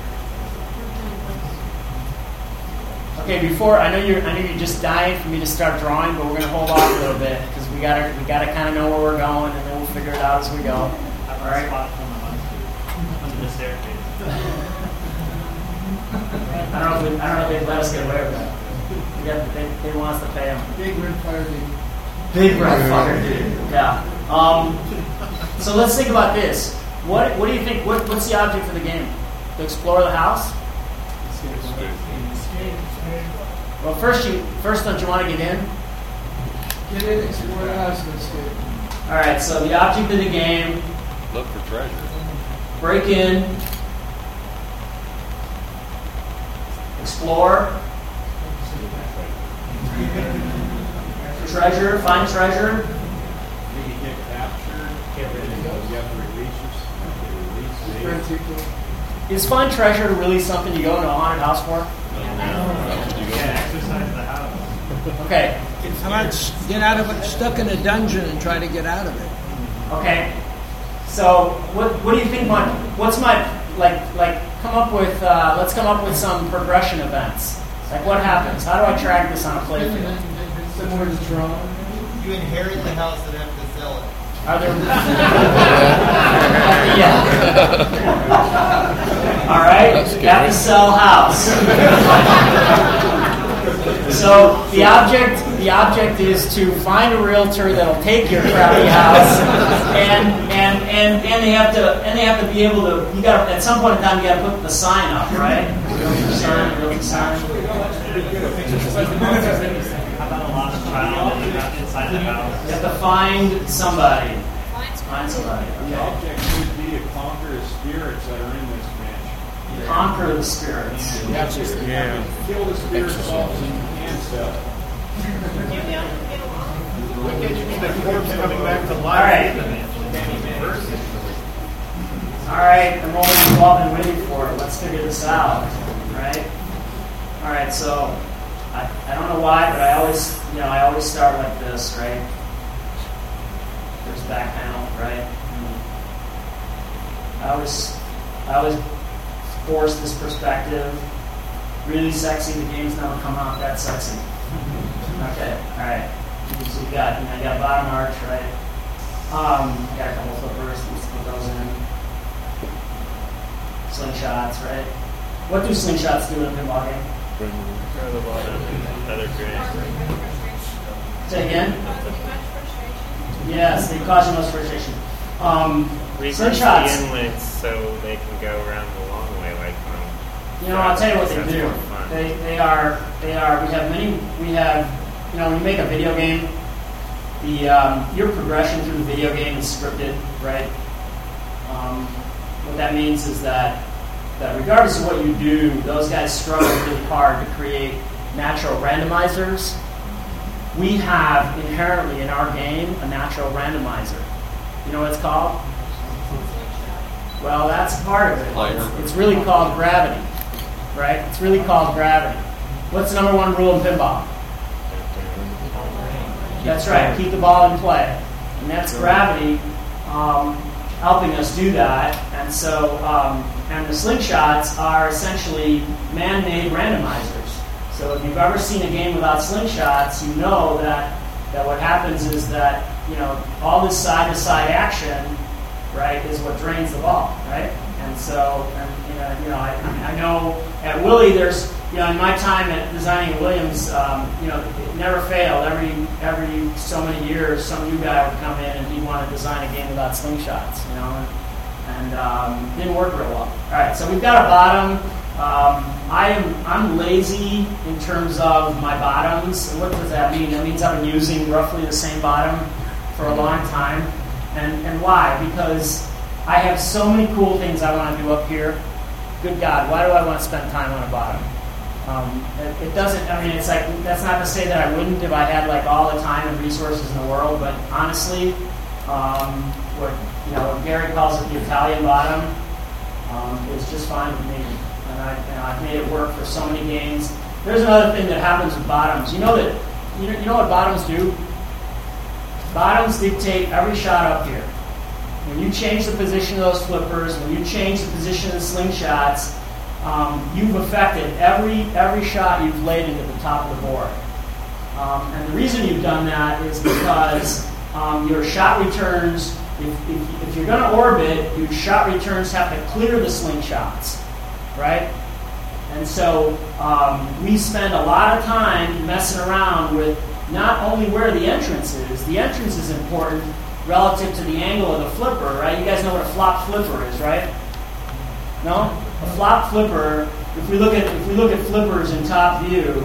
Speaker 2: Okay, I know you're just dying for me to start drawing, but we're gonna hold off a little bit because we gotta kind of know where we're going, and then we'll figure it out as we go. All right.
Speaker 1: Under the staircase.
Speaker 2: I don't know if they'd let us get away with that. They want us to pay them.
Speaker 4: Big red fire dude.
Speaker 2: Big red fire dude. Yeah. So let's think about this. What do you think? What's the object for the game? To explore the house? Well, first don't you want to get in?
Speaker 4: Get in, explore the house, and escape.
Speaker 2: All right. So the object of the game:
Speaker 7: Look for treasure.
Speaker 2: break in, explore, treasure, find treasure.
Speaker 5: You can get captured, get rid of those, you have to release yourself.
Speaker 2: Is find treasure really something you go into a haunted house for?
Speaker 1: Exercise the house.
Speaker 2: Okay.
Speaker 4: It's hard to get out of it, stuck in a dungeon and try to get out of it.
Speaker 2: Okay. So what do you think? Let's come up with some progression events. Like what happens? How do I track this on a playfield?
Speaker 4: Similar to Tron.
Speaker 8: You inherit the house and have to sell it.
Speaker 2: Are there? Yeah. All right. At the Cell House. So the object is to find a realtor that'll take your crappy house, and they have to be able to. You got at some point in time you got to put the sign up, right? Realtor sign.
Speaker 1: How about a lost child inside the house?
Speaker 2: You have to find somebody. Find somebody.
Speaker 5: The
Speaker 2: Okay.
Speaker 5: object should be to conquer the spirits that are in this mansion.
Speaker 2: Conquer the spirits.
Speaker 3: Yeah.
Speaker 5: Kill the spirits off and sell.
Speaker 8: The corpse coming back to
Speaker 2: All
Speaker 8: life.
Speaker 2: right. All right. Enrollment, you've all been waiting for it. Let's figure this out. Right. All right. So I don't know why, but I always start like this, right? There's back panel, right? I always force this perspective. Really sexy. The game's never come out that sexy. Okay. All right. So you got bottom arch, right? Got a couple flippers. Let's put those in. Slingshots, right? What do slingshots do in a pinball game?
Speaker 1: Throw the ball down feather grenade.
Speaker 2: Say again. Yes, they cause you most frustration.
Speaker 1: Reverse
Speaker 2: Slingshots.
Speaker 1: the inlets so they can go around the long way like
Speaker 2: I'll tell you what they
Speaker 1: That's
Speaker 2: do.
Speaker 1: more fun.
Speaker 2: They are. We have. When you make a video game, your progression through the video game is scripted, right? What that means is that regardless of what you do, those guys struggle really hard to create natural randomizers. We have inherently in our game a natural randomizer. You know what it's called? Well, that's part of it. It's really called gravity, right? It's really called gravity. What's the number one rule in pinball? That's right. Keep the ball in play, and that's gravity helping us do that. And so, and the slingshots are essentially man-made randomizers. So if you've ever seen a game without slingshots, you know that what happens is that all this side-to-side action, right, is what drains the ball, right? And so, I know at Willie there's in my time at designing Williams, it never failed. Every so many years, some new guy would come in and he'd want to design a game without slingshots, and didn't work real well. All right, so we've got a bottom. I'm lazy in terms of my bottoms. And what does that mean? That means I've been using roughly the same bottom for a long time. And why? Because I have so many cool things I want to do up here. Good God, why do I want to spend time on a bottom? It doesn't. I mean, it's like that's not to say that I wouldn't if I had like all the time and resources in the world. But honestly, what Gary calls it the Italian bottom is just fine with me. And I've made it work for so many games. There's another thing that happens with bottoms. You know what bottoms do? Bottoms dictate every shot up here. When you change the position of those flippers, when you change the position of the slingshots, you've affected every shot you've laid into the top of the board. And the reason you've done that is because your shot returns, if you're going to orbit, your shot returns have to clear the slingshots, right? And so we spend a lot of time messing around with not only where the entrance is important relative to the angle of the flipper, right? You guys know what a flop flipper is, right? No? A flop flipper, if we look at flippers in top view,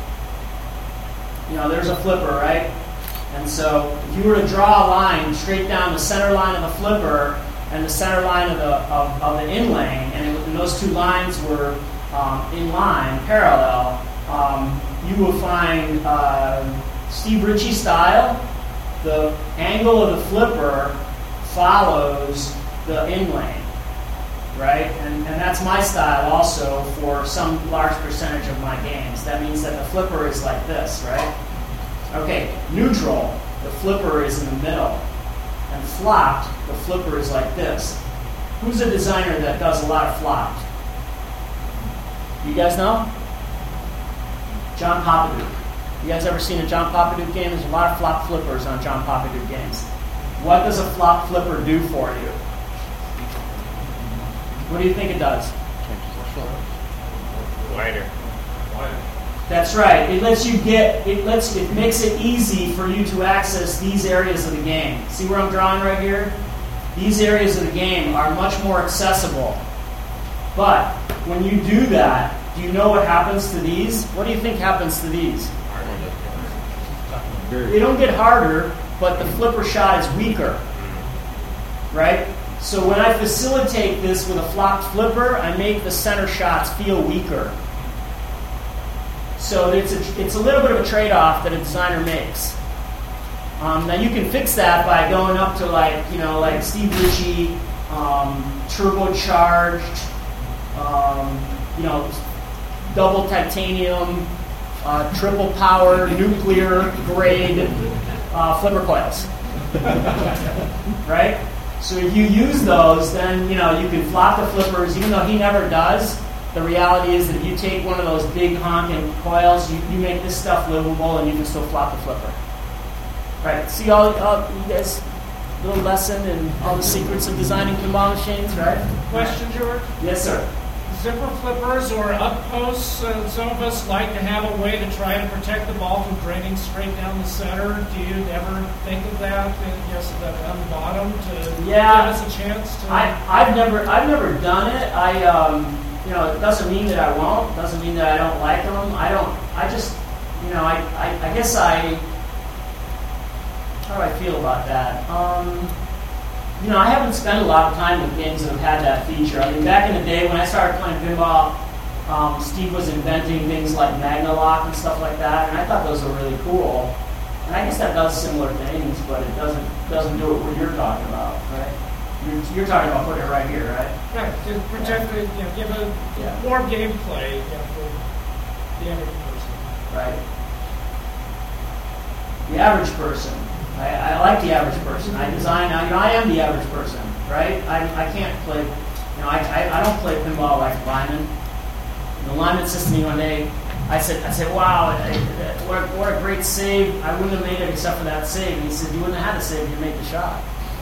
Speaker 2: there's a flipper, right? And so if you were to draw a line straight down the center line of the flipper and the center line of the in lane, and those two lines were in line, parallel, you will find Steve Ritchie style, the angle of the flipper follows the in lane, right? And that's my style also for some large percentage of my games. That means that the flipper is like this, right? Okay, neutral, the flipper is in the middle. And flopped, the flipper is like this. Who's a designer that does a lot of flopped? You guys know? John Papaduke. You guys ever seen a John Papaduke game? There's a lot of flop flippers on John Papaduke games. What does a flop flipper do for you? What do you think it does?
Speaker 7: Wider.
Speaker 2: That's right. It makes it easy for you to access these areas of the game. See where I'm drawing right here? These areas of the game are much more accessible. But when you do that, do you know what happens to these? What do you think happens to these? They don't get harder, but the flipper shot is weaker. Right? So when I facilitate this with a flopped flipper, I make the center shots feel weaker. So it's a little bit of a trade-off that a designer makes. Now you can fix that by going up to like Steve Ritchie, turbocharged, double titanium, triple power, nuclear grade flipper coils. Right? So if you use those, then you can flop the flippers, even though he never does. The reality is that if you take one of those big honking coils, you make this stuff livable and you can still flop the flipper. Right, see all you guys, little lesson and all the secrets of designing pinball machines, right?
Speaker 3: Question, George?
Speaker 2: Yes, sir.
Speaker 3: Zipper flippers or up posts, some of us like to have a way to try to protect the ball from draining straight down the center. Do you ever think of that? Yes, on the bottom to give us a chance to.
Speaker 2: I've never done it. It doesn't mean that I won't. It doesn't mean that I don't like them. I guess how do I feel about that? I haven't spent a lot of time with games that have had that feature. I mean, back in the day when I started playing pinball, Steve was inventing things like Magnalock and stuff like that, and I thought those were really cool. And I guess that does similar things, but it doesn't do it what you're talking about, right? You're talking about putting it right here, right?
Speaker 3: Right, to protect it, give more gameplay for the average person.
Speaker 2: Right. The average person. I like the average person. I am the average person, right? I can't play, I don't play pinball like Lyman. The Lyman says to me one day, I said, wow, what a great save. I wouldn't have made it except for that save. And he said, you wouldn't have had the save if you made the shot.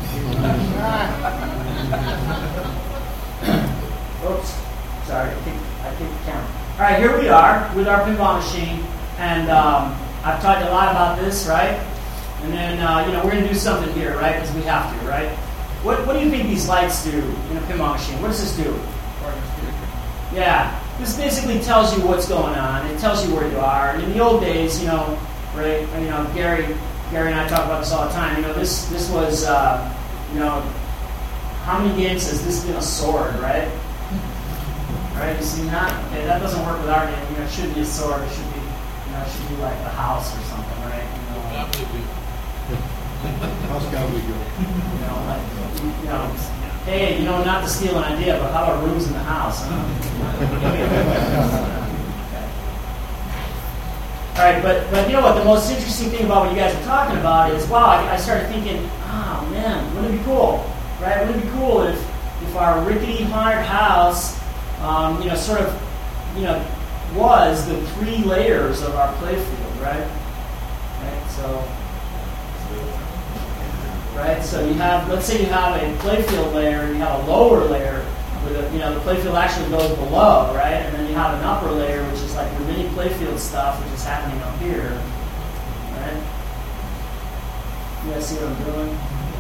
Speaker 2: Oops. Sorry, I kicked the camera. All right, here we are with our pinball machine. And I've talked a lot about this, right? And then, we're going to do something here, right? Because we have to, right? What do you think these lights do in a pinball machine? What does this do? Yeah. This basically tells you what's going on. It tells you where you are. And in the old days, right? Gary and I talk about this all the time. This was, how many games has this been a sword, right? Right? You see that? Okay, that doesn't work with our game. It should be a sword. It should be, like the house or something, right?
Speaker 8: How's God we go?
Speaker 2: Hey, not to steal an idea, but how about rooms in the house? Huh? All right, but you know what? The most interesting thing about what you guys are talking about is, wow, I started thinking, oh man, wouldn't it be cool, right? Wouldn't it be cool if our rickety haunted house, was the 3 layers of our playfield, right? So you have, let's say you have a playfield layer, you have a lower layer where the playfield actually goes below, right? And then you have an upper layer, which is like your mini playfield stuff, which is happening up here, right? You guys see what I'm doing?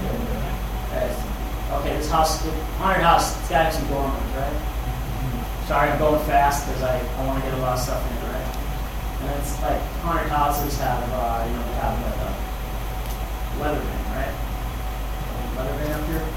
Speaker 2: Okay, this house, haunted house, it's got some dormers, right? Sorry, I'm going fast because I want to get a lot of stuff in, right? And it's like haunted houses have, they have a weather vane, right? Weather vane up here.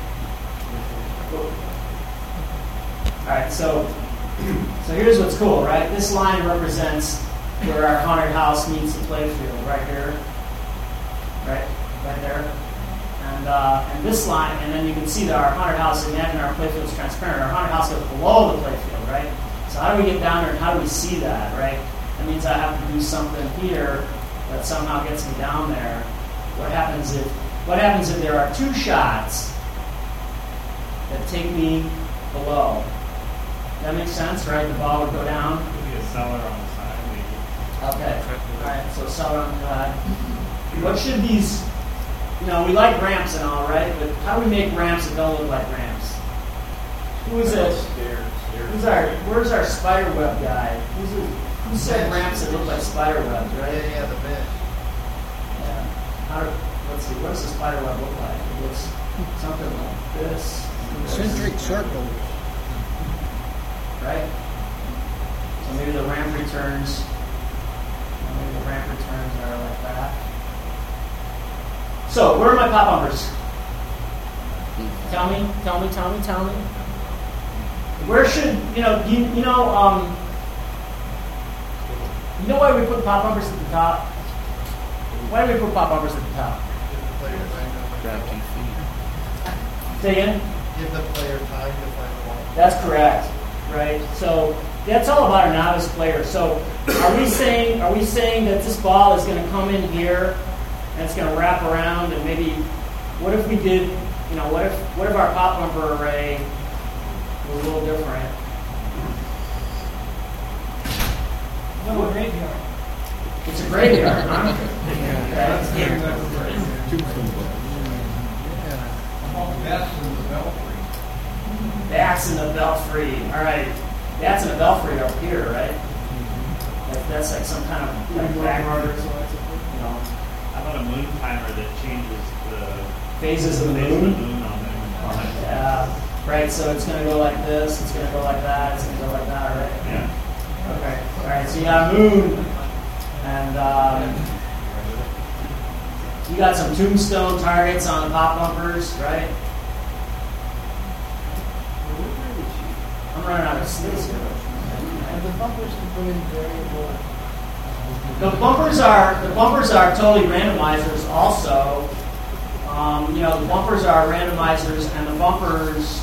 Speaker 2: All right, so here's what's cool, right? This line represents where our haunted house meets the playfield, right here, right there. And this line, and then you can see that our haunted house, imagine our playfield is transparent. Our haunted house goes below the playfield, right? So how do we get down there and how do we see that, right? That means I have to do something here that somehow gets me down there. What happens if there are 2 shots that take me below? That makes sense, right? The ball would go down.
Speaker 1: Could be a cellar on the side, maybe.
Speaker 2: Okay. All right. So cellar on the side. What should these we like ramps and all, right? But how do we make ramps that don't look like ramps? Where's our spider web guy? Who said ramps that look like spider webs, right?
Speaker 8: Yeah, the bench.
Speaker 2: Yeah. Let's see, what does the spider web look like? It looks something like this.
Speaker 4: Concentric circles.
Speaker 2: Right? So maybe the ramp returns are like that. So, where are my pop bumpers? Tell me. Where should, you know why we put pop bumpers at the top? Why do we put pop bumpers at the top?
Speaker 7: Grab 2 feet.
Speaker 2: Say again?
Speaker 8: Give the player time to find the ball.
Speaker 2: That's correct, right? So that's all about our novice player. So are we saying that this ball is going to come in here and it's going to wrap around, and maybe what if we did, what if our pop bumper array was a little different?
Speaker 6: No, a graveyard.
Speaker 2: It's a graveyard, huh? That's in the belfry. All right. That's in the belfry up here, right? That's like some kind of backward or something.
Speaker 1: How about a moon timer that changes the
Speaker 2: Phases of the
Speaker 1: phase of
Speaker 2: moon?
Speaker 1: the moon on there?
Speaker 2: Yeah. Right, so it's going to go like this, it's going to go like that, it's going to go like that, right?
Speaker 1: Yeah.
Speaker 2: Okay. All right, so you got moon, and you got some tombstone targets on the pop bumpers, right? I'm running out of space here.
Speaker 8: And the bumpers can put in variable.
Speaker 2: The bumpers are totally randomizers also. The bumpers are randomizers, and the bumpers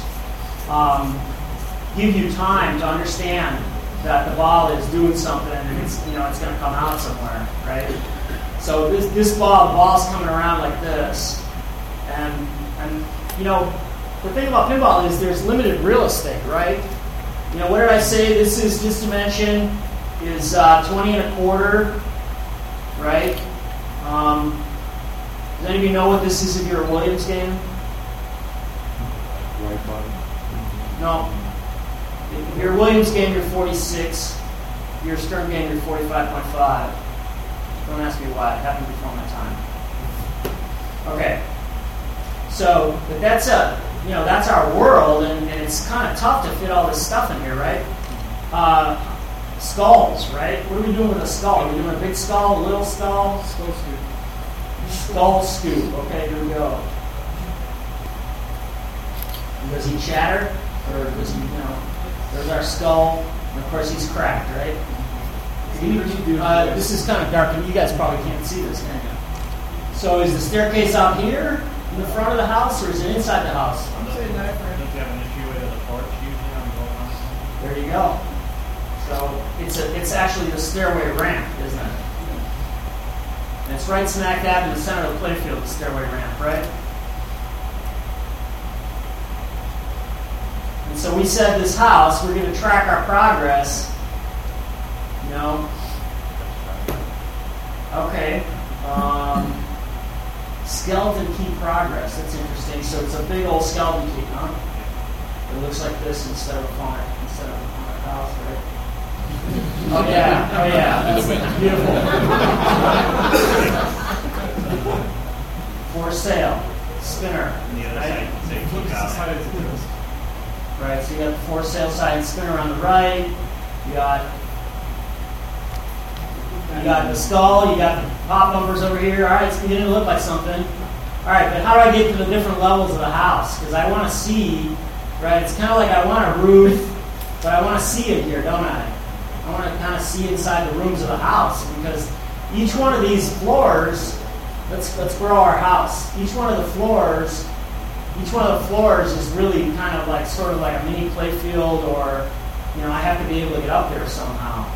Speaker 2: give you time to understand that the ball is doing something, and it's going to come out somewhere, right? So the ball's coming around like this, and the thing about pinball is there's limited real estate, right? What did I say? This dimension is 20 1/4, right? Does anybody know what this is if you're a Williams game?
Speaker 7: Right bottom.
Speaker 2: No. If you're a Williams game, you're 46. If you're a Stern game, you're 45.5. Don't ask me why. It happened before my time. Okay. So, but that's our world, and it's kind of tough to fit all this stuff in here, right? Skulls, right? What are we doing with a skull? Are we doing a big skull, a little skull?
Speaker 8: Skull scoop.
Speaker 2: Skull scoop. Okay, here we go. Does he shatter? Or does he, there's our skull. And of course, he's cracked, right? This is kind of dark, and you guys probably can't see this, can you? So is the staircase out here in the front of the house, or is it inside the house?
Speaker 1: Don't you have an issue with the porch usually on the wall?
Speaker 2: There you go. So it's actually the stairway ramp, isn't it? And it's right smack dab in the center of the playfield, the stairway ramp, right? And so we said this house, we're going to track our progress. Okay. Skeleton key progress. That's interesting. So it's a big old skeleton key, huh? It looks like this instead of a house, right? Oh yeah. That's beautiful. For sale. Spinner.
Speaker 1: And the other
Speaker 2: Right?
Speaker 1: side, say, keep out.
Speaker 2: Right, so you got the for sale side spinner on the right. You got the skull. You got the pop bumpers over here. All right, it's beginning to look like something. All right, but how do I get to the different levels of the house? Because I want to see, right? It's kind of like I want a roof, but I want to see it here, don't I? I want to kind of see inside the rooms of the house, because each one of these floors, let's grow our house. Each one of the floors is really kind of like sort of like a mini play field, or I have to be able to get up there somehow.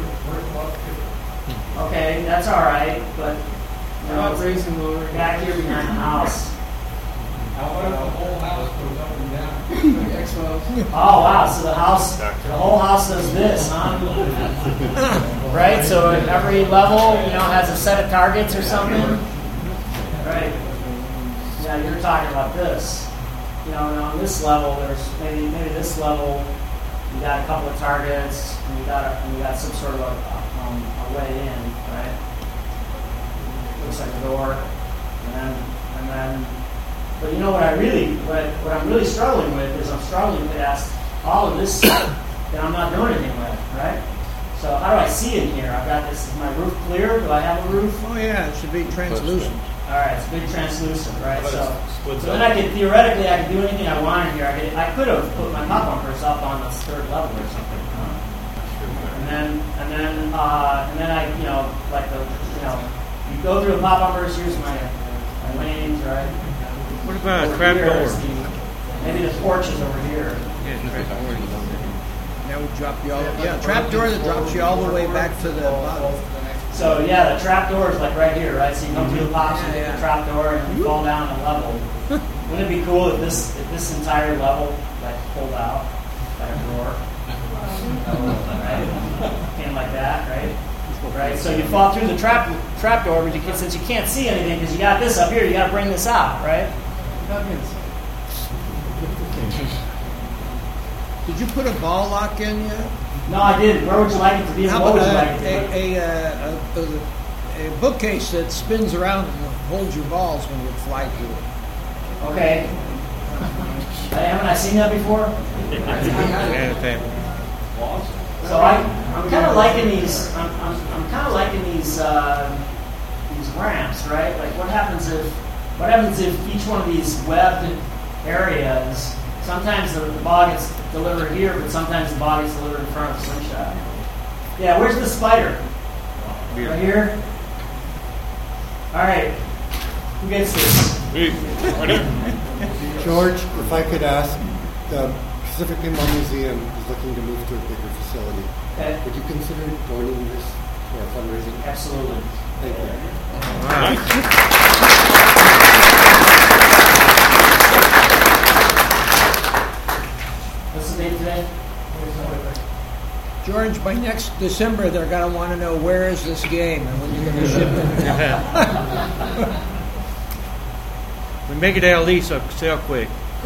Speaker 2: Okay, that's all right, but
Speaker 8: raising lower.
Speaker 2: back here behind the house.
Speaker 8: How about the whole house goes up and down? X-Files.
Speaker 2: Oh wow! So the whole house does this, huh? Right. So every level, has a set of targets or something. Right. Yeah, you're talking about this. And on this level, there's maybe this level, you got a couple of targets, and you got some sort of a way in, right? Looks like a door, and then. But what I'm really struggling with is I'm struggling past all of this stuff that I'm not doing anything with, right? So how do I see in here? I've got this. Is my roof clear? Do I have a roof?
Speaker 4: Oh yeah, it should be translucent.
Speaker 2: All right, it's big translucent, right? So then I could theoretically do anything I wanted here. I could have put my pop bumpers up on the third level or something, and then I you go through the pop bumpers. Here's my lanes, right?
Speaker 4: What about
Speaker 2: Over
Speaker 4: a trap
Speaker 2: here
Speaker 4: door?
Speaker 2: is maybe the porch is over here.
Speaker 4: That would drop you all. Yeah, trap door that drops you all the way back to the bottom.
Speaker 2: So yeah, the trap door is like right here, right? So you come through the pops and hit the trap door and you fall down a level. Wouldn't it be cool if this entire level like pulled out like a door, right? Came like that, right? Right. So you fall through the trap door, but since you can't see anything because you got this up here, you got to bring this out, right?
Speaker 4: Did you put a ball lock in yet?
Speaker 2: No, I didn't. Where would you like it to be?
Speaker 4: How
Speaker 2: What would
Speaker 4: about
Speaker 2: you like it to be?
Speaker 4: a bookcase that spins around and holds your balls when you fly through it?
Speaker 2: Okay. Haven't I seen that before? So I'm kind of liking these. I'm kind of liking these ramps, right? Like what happens if each one of these webbed areas? Sometimes the ball gets delivered here, but sometimes the ball gets delivered in front of the slingshot. Yeah, where's the spider? Right here? All right. Who gets this?
Speaker 9: George, if I could ask, the Pacific Pinball Museum is looking to move to a bigger facility.
Speaker 2: Okay.
Speaker 9: Would you consider joining this for fundraising?
Speaker 2: Absolutely.
Speaker 9: Thank you.
Speaker 2: What's the date today?
Speaker 4: George, by next December, they're going to want to know where is this game and when you're going to ship it.
Speaker 10: We make it at least, so sell quick.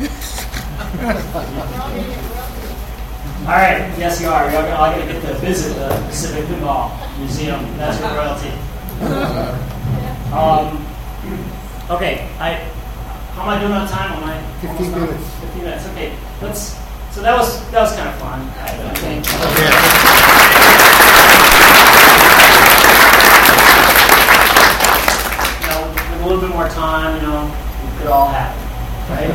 Speaker 2: All right. Yes, you are. You're all going to get to visit the Pacific Pinball Museum. That's your royalty. Okay. How am I doing on time? Am I
Speaker 9: 15 minutes.
Speaker 2: 15 minutes. Okay. So that was kind of fun. I think. With a little bit more time, it could all happen, right?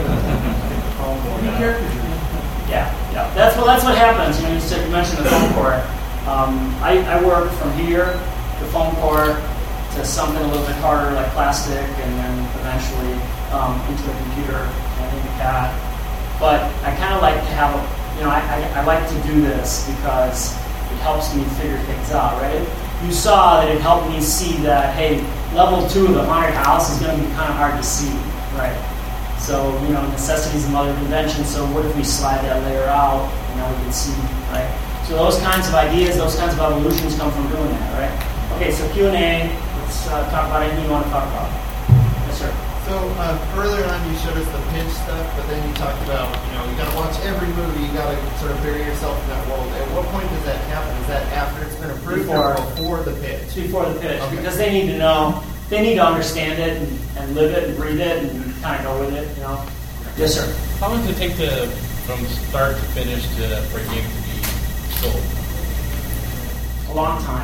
Speaker 2: Yeah. That's what happens. You mentioned the foam core. I work from here, the foam core, to something a little bit harder like plastic, and then eventually into the computer and into CAD. But I kind of like to have I like to do this because it helps me figure things out, right? You saw that it helped me see that, hey, level 2 of the haunted house is going to be kind of hard to see, right? So, necessities of mother convention, so what if we slide that layer out, and now we can see, right? So those kinds of ideas, those kinds of evolutions come from doing that, right? Okay, so Q&A, let's talk about anything you want to talk about. Yes, sir.
Speaker 7: So earlier on you showed us the pitch stuff, but then you talked about, you got to watch every movie, you got to sort of bury yourself in that world. At what point does that happen? Is that after it's been approved or before the pitch?
Speaker 2: It's before the pitch,
Speaker 7: Okay.
Speaker 2: because they need to know, they need to understand it and live it and breathe it and kind of go with it, Yes, sir.
Speaker 5: How long does it take from start to finish for a game to be sold?
Speaker 2: A long time.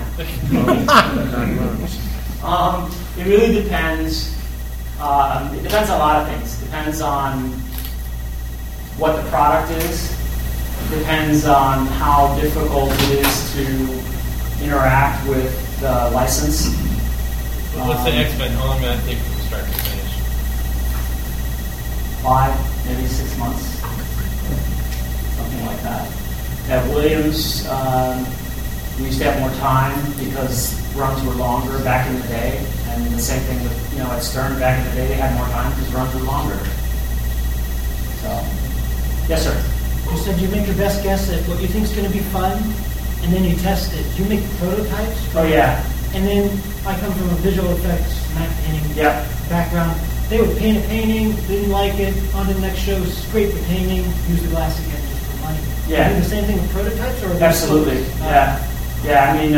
Speaker 2: It really depends. It depends on a lot of things. It depends on what the product is. It depends on how difficult it is to interact with the license.
Speaker 5: What's the estimate? How long does that take from start to finish?
Speaker 2: 5, maybe 6 months, something like that. At Williams, we used to have more time because runs were longer back in the day, and the same thing with at Stern back in the day, they had more time because runs were longer. So, yes, sir.
Speaker 6: You said you make your best guess at what you think is going to be fun, and then you test it. You make prototypes.
Speaker 2: Oh yeah.
Speaker 6: And then I come from a visual effects, matte painting background. they would paint a painting, didn't like it, on to the next show, scrape the painting, use the glass again just for money.
Speaker 2: Yeah.
Speaker 6: Do you do the same thing with prototypes? Or
Speaker 2: Absolutely. Yeah. Yeah. I mean,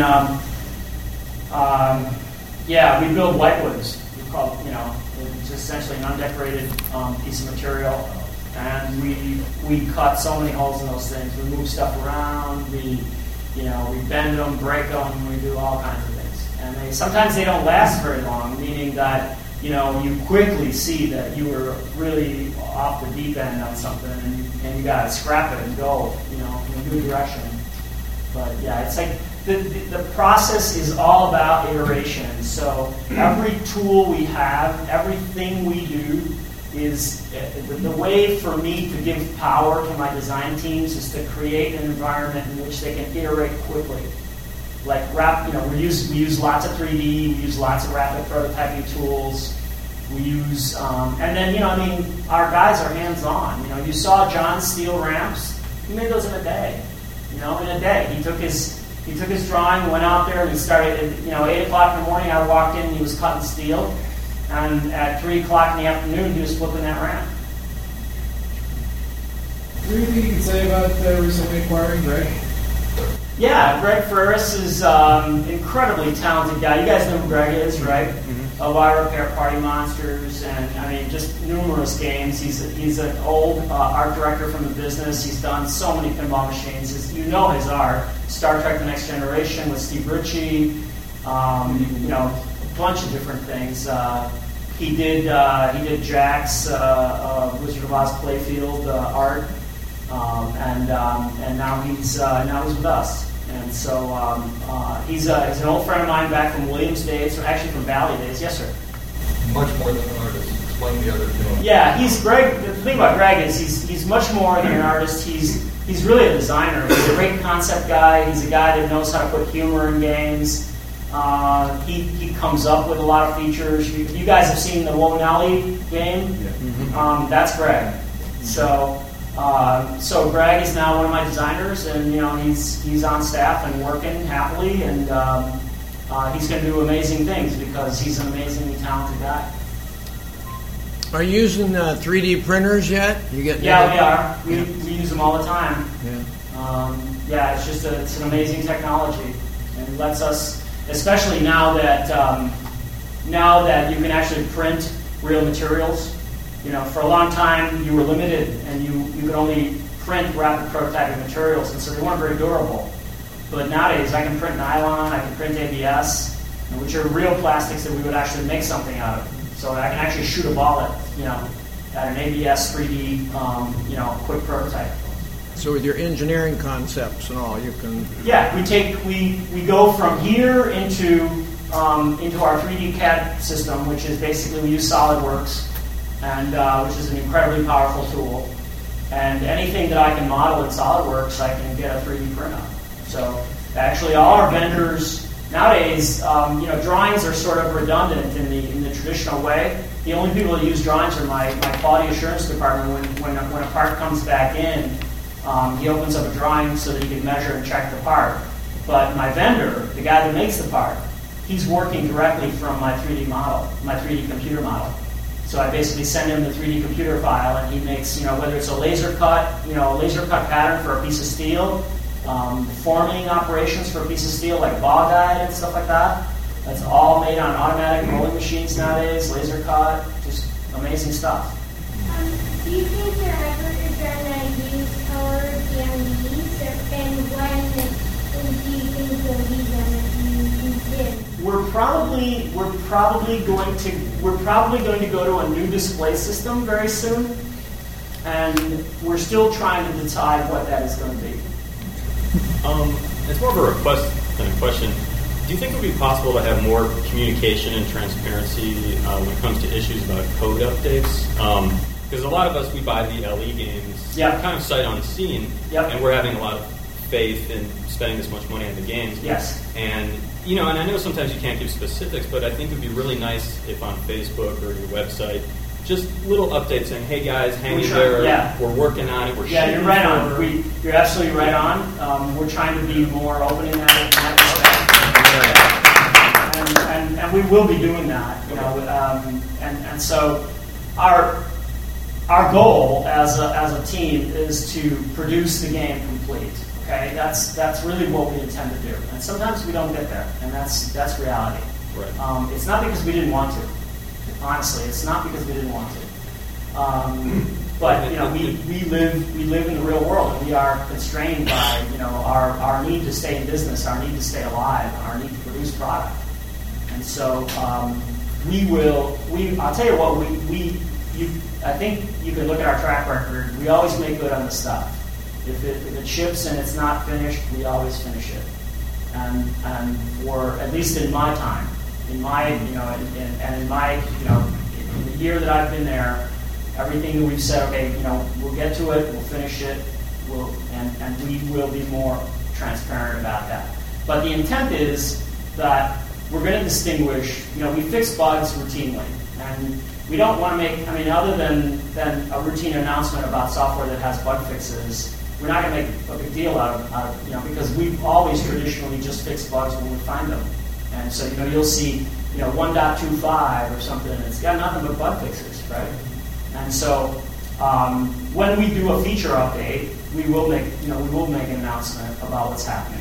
Speaker 2: yeah, we build whitewoods. We call, it's essentially an undecorated piece of material, and we cut so many holes in those things. We move stuff around. We bend them, break them. We do all kinds of things, and sometimes they don't last very long. Meaning that you quickly see that you were really off the deep end on something, and you got to scrap it and go, in a new direction. But yeah, it's like the process is all about iteration. So every tool we have, everything we do, is the way for me to give power to my design teams is to create an environment in which they can iterate quickly. Like we use lots of 3D, we use lots of rapid prototyping tools. We use, and then our guys are hands-on. You saw John steel ramps. He made those in a day. In a day, he took his drawing, went out there, and he started. At 8 o'clock in the morning, I walked in, and he was cutting steel, and at 3 o'clock in the afternoon, he was flipping that ramp.
Speaker 8: Anything you can say about recently acquiring Greg?
Speaker 2: Yeah, Greg Ferris is an incredibly talented guy. You guys know who Greg is, right? Mm-hmm. Elvira Party Monsters, and just numerous games. He's an old art director from the business. He's done so many pinball machines. His art. Star Trek: The Next Generation with Steve Ritchie. A bunch of different things. He did Jack's Wizard of Oz playfield art, and now he's with us. And so he's an old friend of mine back from Williams days, or actually from Valley days. Yes, sir.
Speaker 11: Much more than an artist. Explain the other two.
Speaker 2: Yeah, he's Greg. The thing about Greg is he's much more than an artist. He's really a designer. He's a great concept guy. He's a guy that knows how to put humor in games. He comes up with a lot of features. You guys have seen the Woven Alley game? Yeah. Mm-hmm. That's Greg. So Greg is now one of my designers, and he's on staff and working happily, and he's going to do amazing things because he's an amazingly talented guy.
Speaker 4: Are you using 3D printers yet?
Speaker 2: Yeah, we are. We use them all the time. Yeah. It's an amazing technology, and it lets us, especially now that you can actually print real materials. For a long time you were limited, and you could only print rapid prototyping materials, and so they weren't very durable. But nowadays I can print nylon, I can print ABS, which are real plastics that we would actually make something out of. So I can actually shoot a ball at an ABS 3D quick prototype.
Speaker 4: So with your engineering concepts and all, you can...
Speaker 2: Yeah, we go from here into our 3D CAD system, which is basically we use SolidWorks, and which is an incredibly powerful tool. And anything that I can model in SolidWorks, I can get a 3D print of. So actually, all our vendors nowadays, drawings are sort of redundant in the traditional way. The only people that use drawings are my quality assurance department. When a part comes back in, he opens up a drawing so that he can measure and check the part. But my vendor, the guy that makes the part, he's working directly from my 3D model, my 3D computer model. So I basically send him the 3D computer file, and he makes, whether it's a laser cut pattern for a piece of steel, forming operations for a piece of steel like ball guide and stuff like that. That's all made on automatic rolling machines nowadays, laser cut, just amazing stuff.
Speaker 12: Do you think you're ever going to use color DMDs, and when do you think you'll use them if you did?
Speaker 2: We're probably going to go to a new display system very soon, and we're still trying to decide what that is going to be.
Speaker 13: It's more of a request than a question. Do you think it would be possible to have more communication and transparency when it comes to issues about code updates? Because a lot of us, we buy the LE games kind of sight unseen, and we're having a lot of faith in spending this much money on the games.
Speaker 2: Yes.
Speaker 13: And and I know sometimes you can't give specifics, but I think it would be really nice if on Facebook or your website, just little updates saying, "Hey guys, hang in there. We're working on it. We're shooting."
Speaker 2: You're right on. You're absolutely right on. We're trying to be more open in that respect, and we will be doing that. And so our goal as a team is to produce the game complete. Okay, that's really what we intend to do. And sometimes we don't get there, and that's reality.
Speaker 13: Right.
Speaker 2: It's not because we didn't want to. Honestly, it's not because we didn't want to. But we live in the real world, and we are constrained by our need to stay in business, our need to stay alive, our need to produce product. And so I'll tell you what, I think you can look at our track record. We always make good on the stuff. If it ships and it's not finished, we always finish it. And for at least in my time, in the year that I've been there, everything that we've said, okay, we'll get to it, we'll finish it, and we will be more transparent about that. But the intent is that we're going to distinguish. We fix bugs routinely, and we don't want to make. Other than a routine announcement about software that has bug fixes, we're not going to make a big deal out of because we've always traditionally just fixed bugs when we find them. And so you'll see 1.25 or something, and it's got nothing but bug fixes, right? And so when we do a feature update, we will make an announcement about what's happening.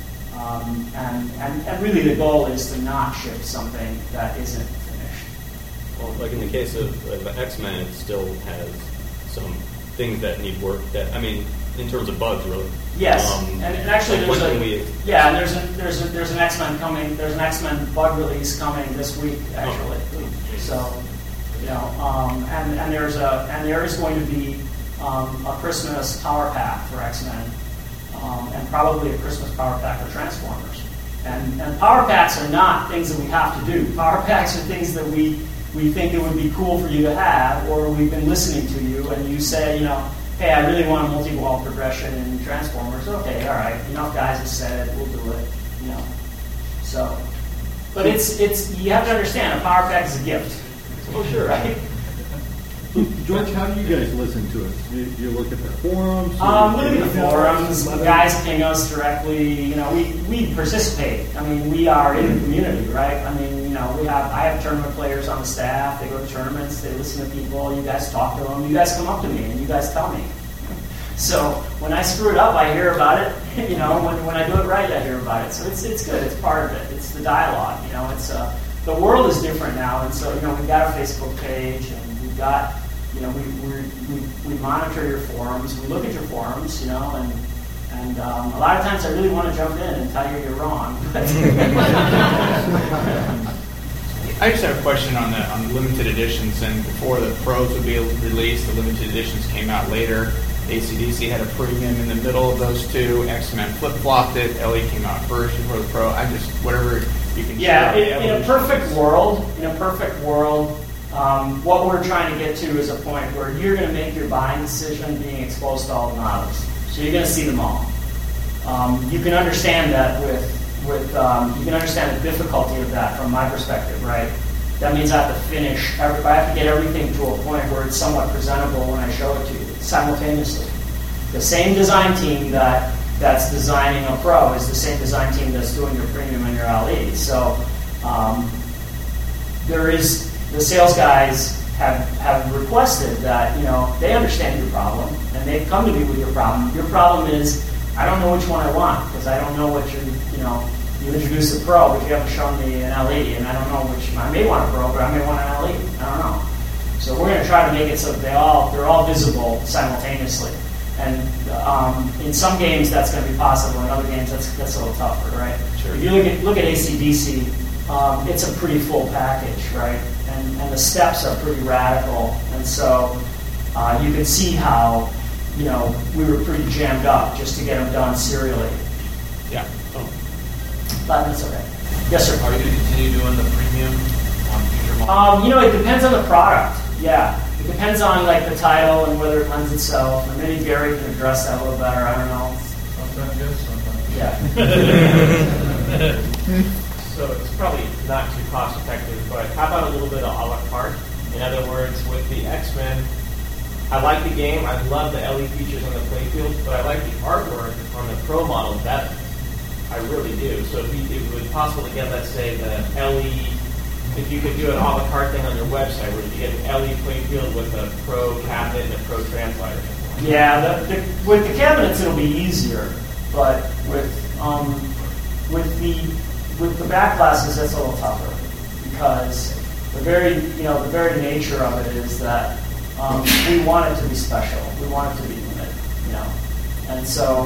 Speaker 2: And really the goal is to not ship something that isn't finished.
Speaker 13: Well, like in the case of X-Men, it still has some things that need work. In terms of bugs, really.
Speaker 2: Yes, and actually there's an X-Men coming. There's an X-Men bug release coming this week, actually.
Speaker 13: Oh.
Speaker 2: So, and there is going to be a Christmas power pack for X-Men, and probably a Christmas power pack for Transformers. And power packs are not things that we have to do. Power packs are things that we think it would be cool for you to have, or we've been listening to you, and you say, hey, I really want a multi-wall progression in Transformers. Okay, all right. Enough guys have said it. We'll do it. So, but it's you have to understand a power pack is a gift.
Speaker 13: Oh, sure.
Speaker 2: Right?
Speaker 14: George, how do you guys listen to it? You look at the forums?
Speaker 2: We look at the forums. Guys ping us directly. We participate. We are in the community, right? I have tournament players on the staff. They go to tournaments. They listen to people. You guys talk to them. You guys come up to me and you guys tell me. So when I screw it up, I hear about it. When I do it right, I hear about it. So it's good. It's part of it. It's the dialogue. It's the world is different now, and so we've got a Facebook page, and we've got we monitor your forums. We look at your forums, and a lot of times I really want to jump in and tell you you're wrong.
Speaker 15: I just have a question on the limited editions. And before the pros would be released, the limited editions came out later. AC/DC had a premium in the middle of those two. X-Men flip-flopped it. LE came out first before the pro. Whatever you can share.
Speaker 2: In a perfect world, what we're trying to get to is a point where you're going to make your buying decision being exposed to all the models. So you're going to see them all. You can understand that you can understand the difficulty of that from my perspective, right? That means I have to finish. I have to get everything to a point where it's somewhat presentable when I show it to you simultaneously. The same design team that's designing a pro is the same design team that's doing your premium and your LE. So the sales guys have requested that they understand your problem and they've come to me with your problem. Your problem is I don't know which one I want because I don't know what you introduced a pro, but you haven't shown me an LE, and I don't know which. I may want a pro, but I may want an LE. I don't know. So we're going to try to make it so that they're all visible simultaneously. And in some games that's going to be possible. In other games that's a little tougher, right? Sure. If you look at AC/DC, it's a pretty full package, right? And the steps are pretty radical, and so you can see how we were pretty jammed up just to get them done serially.
Speaker 15: Yeah. Oh.
Speaker 2: But that's okay. Yes, sir.
Speaker 5: Are you going to continue doing the premium on future models?
Speaker 2: It depends on the product. Yeah, it depends on the title and whether it lends itself. And maybe Gary can address that a little better. I don't know.
Speaker 5: Sometimes yes, sometimes
Speaker 2: yeah.
Speaker 1: So it's probably not too cost effective, but how about a little bit of a la carte? In other words, with the X-Men, I like the game. I love the LE features on the playfield, but I like the artwork on the pro model. That I really do. So if it would be possible to get, let's say, the LE if you could do an a la carte thing on your website where you get an LED playfield with a pro cabinet and a pro transliner.
Speaker 2: Yeah, with the cabinets it'll be easier, but with the back glasses that's a little tougher because the very nature of it is that we want it to be special. We want it to be limited, and so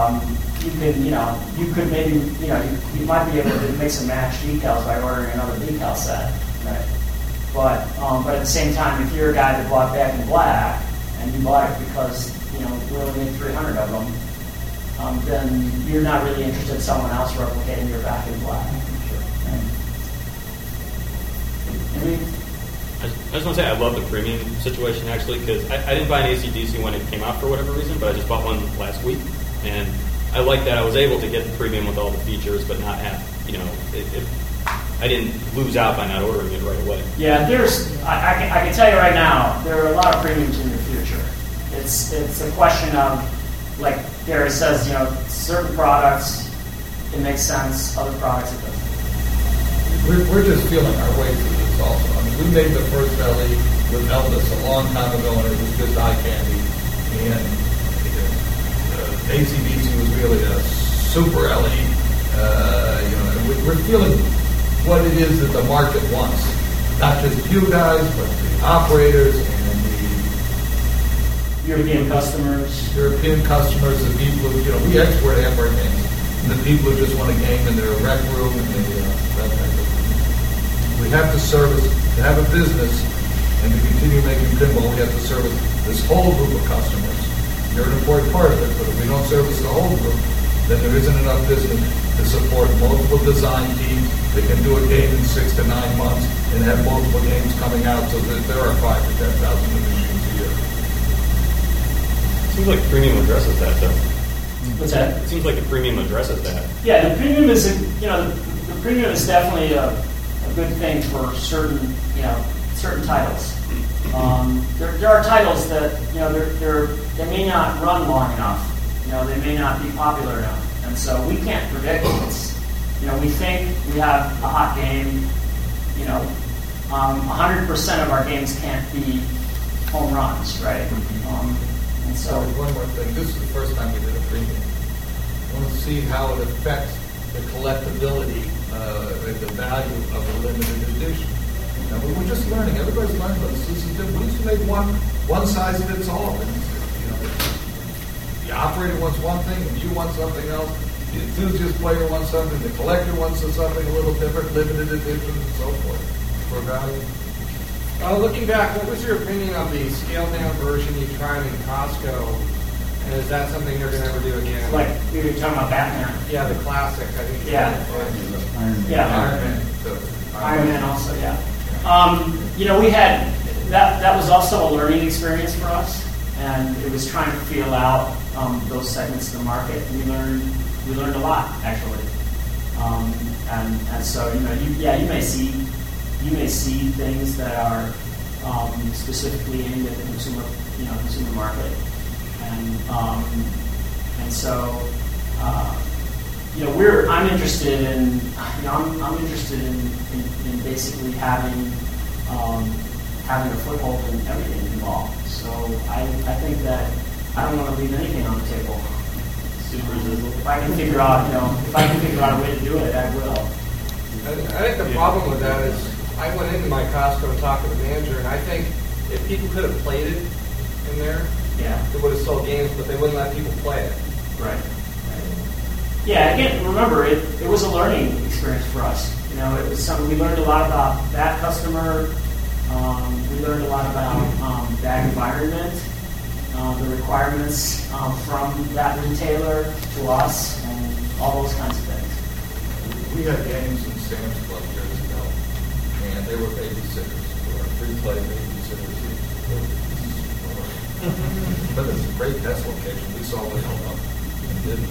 Speaker 2: you could maybe you might be able to mix and match decals by ordering another decal set, right? But at the same time, if you're a guy that bought Back in Black and you bought it because we only made 300 of them, then you're not really interested in someone else replicating your Back in Black.
Speaker 13: I just want to say I love the premium situation actually because I didn't buy an AC/DC when it came out for whatever reason, but I just bought one last week, and I like that I was able to get the premium with all the features, but not have I didn't lose out by not ordering it right away.
Speaker 2: Yeah, I can tell you right now there are a lot of premiums in your future. It's a question of, like Gary says, certain products it makes sense, other products it doesn't.
Speaker 11: We're just feeling our way through this also. I mean, we made the first LE with Elvis a long time ago, and it was just eye candy. And AC/DC was really a super LE. And we're feeling what it is that the market wants. Not just you guys, but the operators and the
Speaker 2: European customers,
Speaker 11: the people who, we export half our games. And the people who just want a game in their rec room and that type of thing. We have to service, to have a business and to continue making pinball, we have to service this whole group of customers. You're an important part of it, but if we don't service the whole group, then there isn't enough business to support multiple design teams that can do a game in 6 to 9 months and have multiple games coming out so that there are 5,000 to 10,000 machines a year.
Speaker 13: Seems like premium addresses that, though.
Speaker 2: What's that?
Speaker 13: It seems like the premium addresses that.
Speaker 2: Yeah, the premium is the premium is definitely a good thing for certain titles. There are titles that they may not run long enough. They may not be popular enough, and so we can't predict. We think we have a hot game. 100% of our games can't be home runs, right? And so
Speaker 11: one more thing. This is the first time we did a premium. I want to see how it affects the collectability, the value of a limited edition. Now, we're just learning. Everybody's learning about this. This is different. We used to make one size fits all. And, the operator wants one thing, and you want something else. The enthusiast player wants something. The collector wants something a little different, limited edition, and so forth for value.
Speaker 8: Looking back, what was your opinion of the scaled-down version you tried in Costco? And is that something you're going to ever do again?
Speaker 2: Like we were talking about Batman.
Speaker 8: Yeah, the classic. I think.
Speaker 2: Yeah. Iron Man also. Yeah. We had that was also a learning experience for us, and it was trying to feel out those segments of the market. And we learned a lot actually, and so you may see things that are specifically aimed at the consumer market, and so I'm interested in I'm interested in basically having a foothold in everything involved. So I think that I don't want to leave anything on the table. If I can figure out a way to do it, I will.
Speaker 8: I think the problem with that is I went into my Costco and talked to the manager, and I think if people could have played it in there, they would have sold games, but they wouldn't let people play it.
Speaker 2: Right. Yeah. Again, remember it was a learning experience for us. It was something we learned a lot about that customer. We learned a lot about that environment, the requirements from that retailer to us, and all those kinds of things.
Speaker 11: We had games in Sam's Club years ago, and they were babysitters, or free-play babysitters. But it's a great test location. We saw what held up and didn't.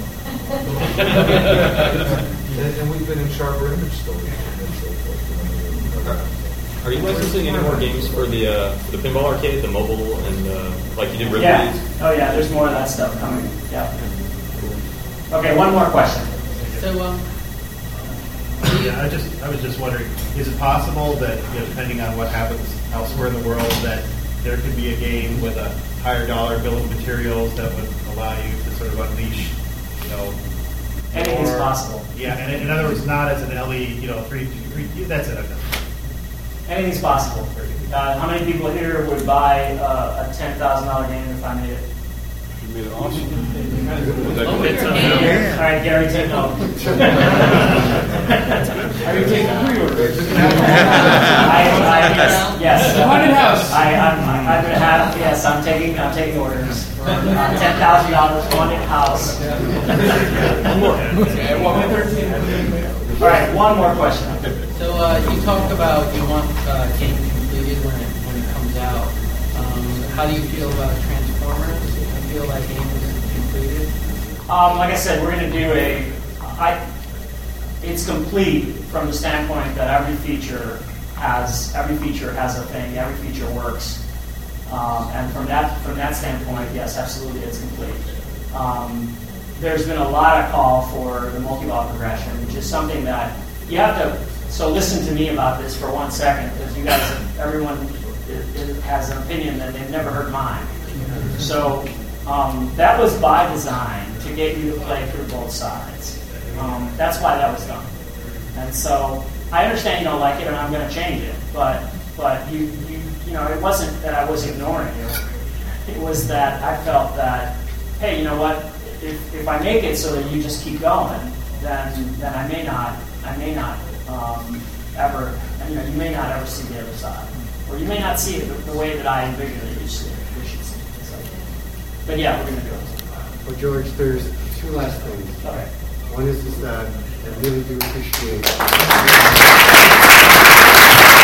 Speaker 11: And we've been in Sharper Image stores and so forth.
Speaker 13: Are you licensing any more games for the Pinball Arcade, the mobile, and like you did Ripley's?
Speaker 2: Yeah. Oh yeah, there's more of that stuff coming. Yeah. Okay, one more question.
Speaker 16: So, Yeah, I was just wondering, is it possible that, depending on what happens elsewhere in the world, that there could be a game with a higher dollar bill of materials that would allow you to sort of unleash,
Speaker 2: anything's possible.
Speaker 16: Yeah, and in other words, not as an LE, 3, that's it.
Speaker 2: Anything's possible. How many people here would buy a $10,000 game if I made it?
Speaker 14: You made it awesome.
Speaker 2: All right, Gary, take note.
Speaker 5: Are you taking pre-orders?
Speaker 2: Yes.
Speaker 5: Haunted house.
Speaker 2: I'm going to have. Yes, I'm taking orders. $10,000 haunted house. All right, one more question.
Speaker 17: So you talked about you want game completed when it comes out. How do you feel about Transformers? Do you feel like game is completed?
Speaker 2: Like I said, we're going to do it's complete from the standpoint that every feature has a thing, every feature works, and from that standpoint, yes, absolutely, it's complete. There's been a lot of call for the multi-ball progression, which is something that you have to. So listen to me about this for 1 second, because you guys, everyone has an opinion that they've never heard mine. So that was by design to get you to play through both sides. That's why that was done. And so I understand you don't like it, and I'm going to change it. But you it wasn't that I was ignoring it. It was that I felt that, hey, you know what? If I make it so that you just keep going, then I may not ever. You may not ever see the other side, or you may not see it the way that I envision it. You should see it. So, but yeah, we're going to do it.
Speaker 9: Well, George, there's 2 last things.
Speaker 2: Okay.
Speaker 9: One is that I really do appreciate